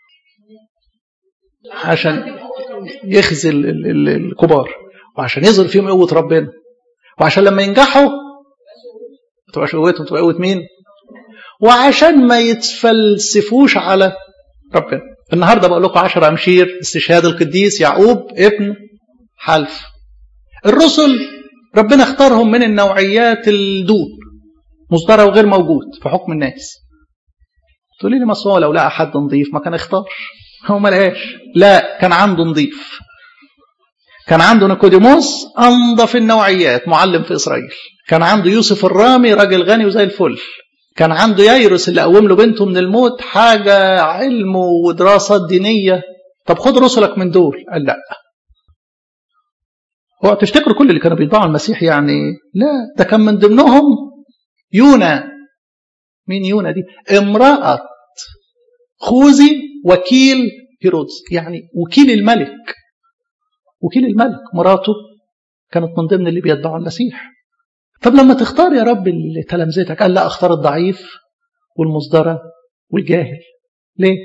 عشان يخزي الكبار، وعشان يظهر فيهم قوة ربنا، وعشان لما ينجحوا ما تبقاش قوتهم، تبقى قوة مين؟ وعشان ما يتفلسفوش على ربنا. النهارده بقول لكم عشر أمشير استشهاد القديس يعقوب ابن حلف. الرسل ربنا اختارهم من النوعيات الدون، مصدرة وغير موجود في حكم الناس. تقولي لي مصر لو لقى حد نظيف ما كان اختار؟ هو ما لقاش. لا، كان عنده نظيف. كان عنده نيكوديموس انظف النوعيات، معلم في اسرائيل. كان عنده يوسف الرامي راجل غني وزي الفل. كان عنده ييروس اللي قوم له بنته من الموت، حاجة علم ودراسات دينية. طب خد رسلك من دول. قال لا. هو تفتكروا كل اللي كانوا بيتبعوا المسيح يعني؟ لا، ده كان من ضمنهم يونا. مين يونا دي؟ امرأة خوذي وكيل هيرودس، يعني وكيل الملك. وكيل الملك مراته كانت من ضمن اللي بيتبعوا المسيح. طب لما تختار يا رب تلامذتك، قال لا، اختار الضعيف والمصدرة والجاهل. ليه؟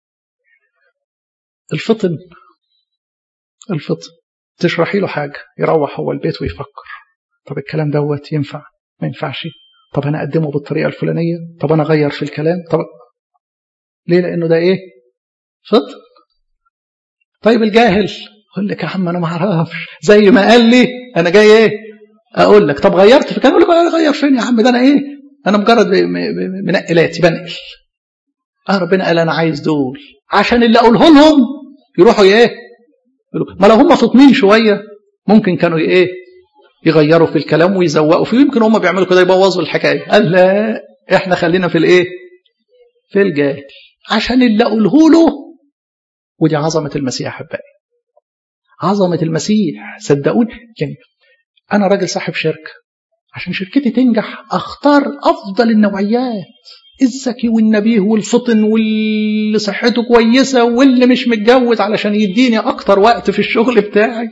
الفطن. الفطن تشرحي له حاجة يروح هو البيت ويفكر، طب الكلام دوت ينفع ما ينفعش، طب أنا أقدمه بالطريقة الفلانية، طب أنا أغير في الكلام. طب ليه؟ لأنه ده إيه؟ فطن. طيب الجاهل يقول لك يا عم أنا ما أعرفش، زي ما قال لي أنا جاي إيه أقول لك، طب غيرت في كلام؟ أقول لك أنا غير فين يا عم، ده أنا إيه، أنا مجرد منقلاتي بنقل. آه ربنا قال أنا عايز دول عشان اللي أقوله لهم يروحوا إيه، ما لو هم فطنين شوية ممكن كانوا إيه يغيروا في الكلام ويزوقوا فيه، يمكن هم بيعملوا كده يبوظوا الحكاية. قال لا، إحنا خلينا في الإيه، في الجاهل عشان اللي أقوله له. ودي عظمة المسيح أحبائي، عظمة المسيح. صدقوني يعني أنا راجل صاحب شركة عشان شركتي تنجح اختار افضل النوعيات، الذكي والنبيه والفطن واللي صحته كويسة واللي مش متجوز، علشان يديني اكتر وقت في الشغل بتاعي.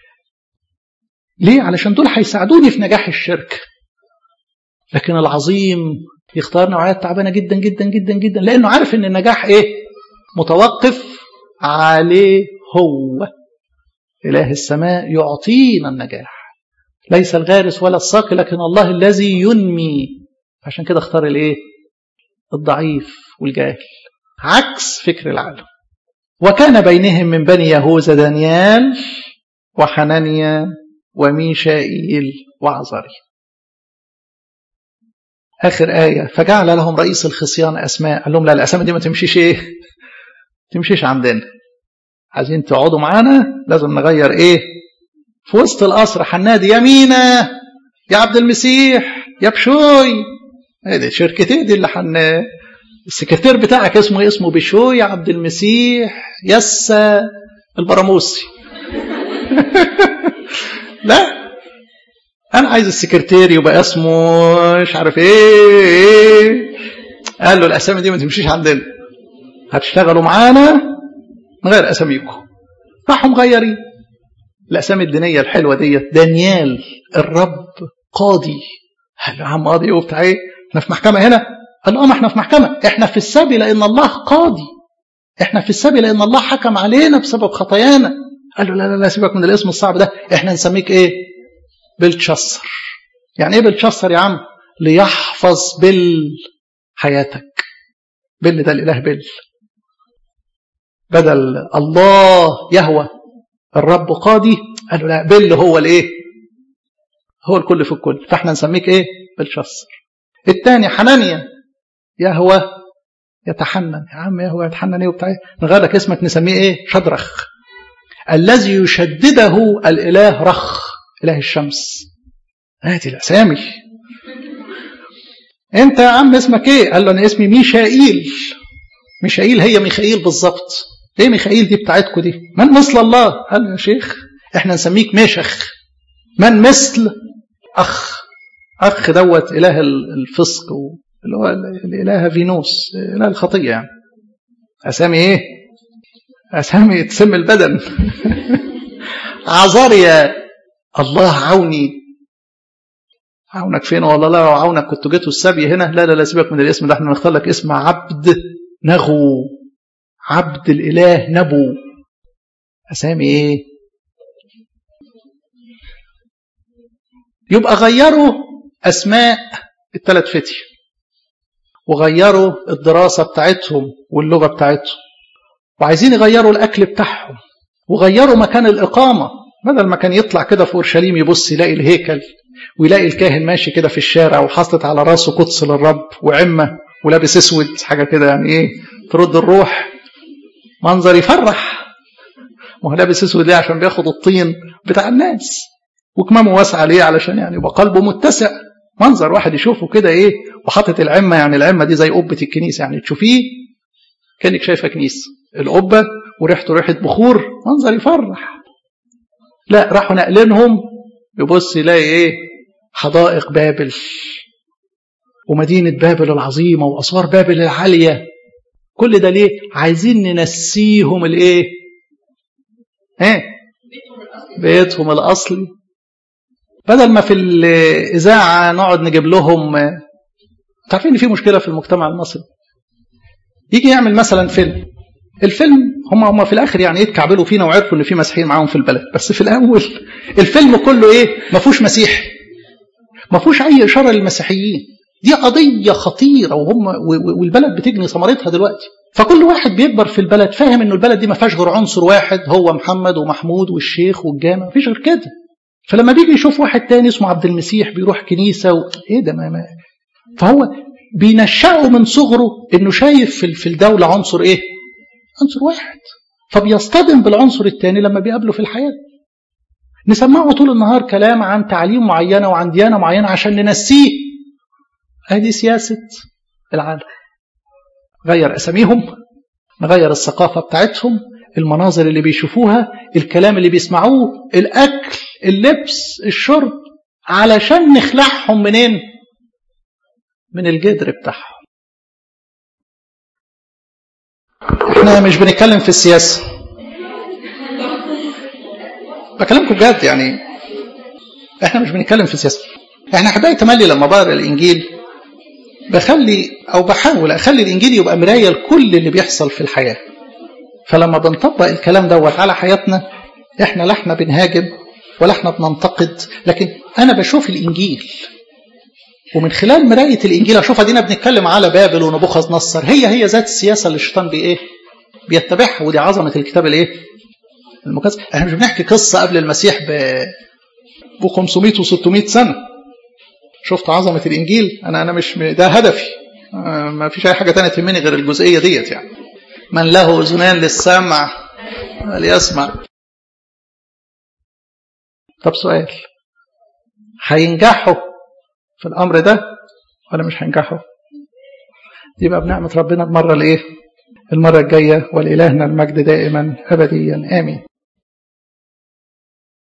ليه؟ علشان دول هيساعدوني في نجاح الشركة. لكن العظيم يختار نوعيات تعبانة جدا جدا جدا جدا، لانه عارف ان النجاح ايه؟ متوقف عليه هو. إله السماء يعطينا النجاح، ليس الغارس ولا الساقي، لكن الله الذي ينمي. عشان كده اختار الايه؟ الضعيف والجاهل، عكس فكر العالم. وكان بينهم من بني يهوذا دانيال وحنانيا وميشائيل وعزري. آخر آية، فجعل لهم رئيس الخصيان أسماء. قال لهم لا، الأسامي دي ما تمشيش إيه؟ تمشيش عندنا، عايزين تقعدوا معانا لازم نغير إيه؟ في وسط القصر حنادي يا مينا، يا عبد المسيح، يا بشوي. ايه دي شركتين دي اللي حن السكرتير بتاعك اسمه اسمه بشوي، يا عبد المسيح، يسا البراموسي. لا، انا عايز السكرتير يبقى اسمه مش عارف ايه ايه. قال له الاسامي دي ما تمشيش عندنا، هتشتغلوا معانا نغير اساميكم. راحوا مغيرين الاسامي الدينيه الحلوه ديت. دانيال الرب قاضي. قال له يا عم قاضي وبتاع ايه؟ احنا في محكمه هنا؟ قال له اه، ما احنا في محكمه، احنا في السبي لان الله قاضي، احنا في السبي لان الله حكم علينا بسبب خطايانا. قال له لا لا لا، سيبك من الاسم الصعب ده، احنا نسميك ايه؟ بلتشصر. يعني ايه بلتشصر يا عم؟ ليحفظ بل حياتك. بل ده الاله بل، بدل الله يهوى الرب قاضي. قال له لا، بل هو الايه؟ هو الكل في الكل، فاحنا نسميك ايه؟ بلتشصر. الثاني حنانيا، يهوى يتحنن. يا عم يهوى يتحنن ايه وبتاع ايه؟ نغير لك اسمك نسميه ايه؟ شدرخ، الذي يشدده الاله رخ، اله الشمس. هاتي الاسامي. انت يا عم اسمك ايه؟ قال له انا اسمي ميشائيل. ميشائيل هي ميخائيل بالظبط. ايه ميخائيل دي بتاعتكم دي؟ من مثل الله؟ قال له يا شيخ احنا نسميك ميشخ، من مثل اخ. اخ دوت اله الفسق، اللي هو الاله فينوس، اله الخطيه يعني. اسامي ايه؟ اسامي تسمي البدن. عزريا، الله عوني. عونك فين؟ والله لا، لو عونك كنت جيتوا السبي هنا. لا لا لا، سيبك من الاسم ده، احنا نختار لك اسم عبد نغو، عبد الاله نبو. اسامي ايه؟ يبقى غيروا اسماء الثلاث فتي، وغيروا الدراسه بتاعتهم واللغه بتاعتهم، وعايزين يغيروا الاكل بتاعهم، وغيروا مكان الاقامه. بدل ما كان يطلع كده في اورشليم يبص يلاقي الهيكل، ويلاقي الكاهن ماشي كده في الشارع وحاطط على راسه قدس للرب وعمه ولابس اسود، حاجه كده يعني ايه؟ ترد الروح، منظر يفرح. ما هو لابس اسود ليه؟ عشان بياخد الطين بتاع الناس، وكمامه واسعه ليه؟ علشان يعني يبقى قلبه متسع. منظر واحد يشوفه كده ايه؟ وحاطط العمه، يعني العمه دي زي قبه الكنيسه، يعني تشوفيه كانك شايفه كنيسه، القبه وريحته ريحه بخور، منظر يفرح. لا، راحوا نقلينهم يبص يلاقي ايه؟ حدائق بابل ومدينه بابل العظيمه واسوار بابل العاليه. كل ده ليه؟ عايزين ننسيهم الايه؟ ايه؟ بيتهم الاصلي. بدل ما في الاذاعه نقعد نجيب لهم. تعرفين ان في مشكله في المجتمع المصري، يجي يعمل مثلا فيلم، الفيلم هم هم في الاخر يعني يتكعبلوا فينا وعرفوا ان في مسيحيين معاهم في البلد، بس في الاول الفيلم كله ايه؟ ما فيهوش مسيحي، ما فيهوش اي اشاره للمسيحيين. دي قضيه خطيره، وهم والبلد بتجني ثمرتها دلوقتي. فكل واحد بيكبر في البلد فاهم انه البلد دي ما فيهاش غير عنصر واحد، هو محمد ومحمود والشيخ والجامع، ما فيش غير كده. فلما بيجي يشوف واحد تاني اسمه عبد المسيح بيروح كنيسه و... ايه ده؟ ما... ما فهو بينشأه من صغره انه شايف في الدوله عنصر ايه؟ عنصر واحد، فبيصطدم بالعنصر الثاني لما بيقابله في الحياه. نسمعه طول النهار كلام عن تعليم معينه وعن ديانه معينه عشان ننسيه. هذه سياسه العالم. غير اساميهم، نغير الثقافه بتاعتهم، المناظر اللي بيشوفوها، الكلام اللي بيسمعوه، الاكل، اللبس، الشرب، علشان نخلعهم منين؟ من الجدر بتاعهم. احنا مش بنتكلم في السياسة، بكلمكم بجد يعني، احنا مش بنتكلم في السياسة. احنا حبايبي تملي لما بقرا الانجيل بخلي او بحاول اخلي الانجيل يبقى مرايه لكل اللي بيحصل في الحياه. فلما بنطبق الكلام دوت على حياتنا، احنا لا احنا بنهاجم ولا احنا بننتقد، لكن انا بشوف الانجيل ومن خلال مرايه الانجيل اشوف ادينا بنتكلم على بابل ونبوخذ نصر، هي هي ذات السياسه اللي الشيطان بايه بيتبعها، ودي عظمه الكتاب الايه المقدس. احنا مش بنحكي قصه قبل المسيح ب ب خمسمائة وستمائة سنه. شفت عظمه الانجيل؟ انا انا مش ده هدفي، ما فيش اي حاجه ثانيه تهمني غير الجزئيه ديت. يعني من له اذنان للسمع ليسمع. طب سؤال، هينجحوا في الامر ده ولا مش هينجحوا؟ يبقى بنعمه ربنا المره الايه المره الجايه، ولإلهنا المجد دائما ابديا امين.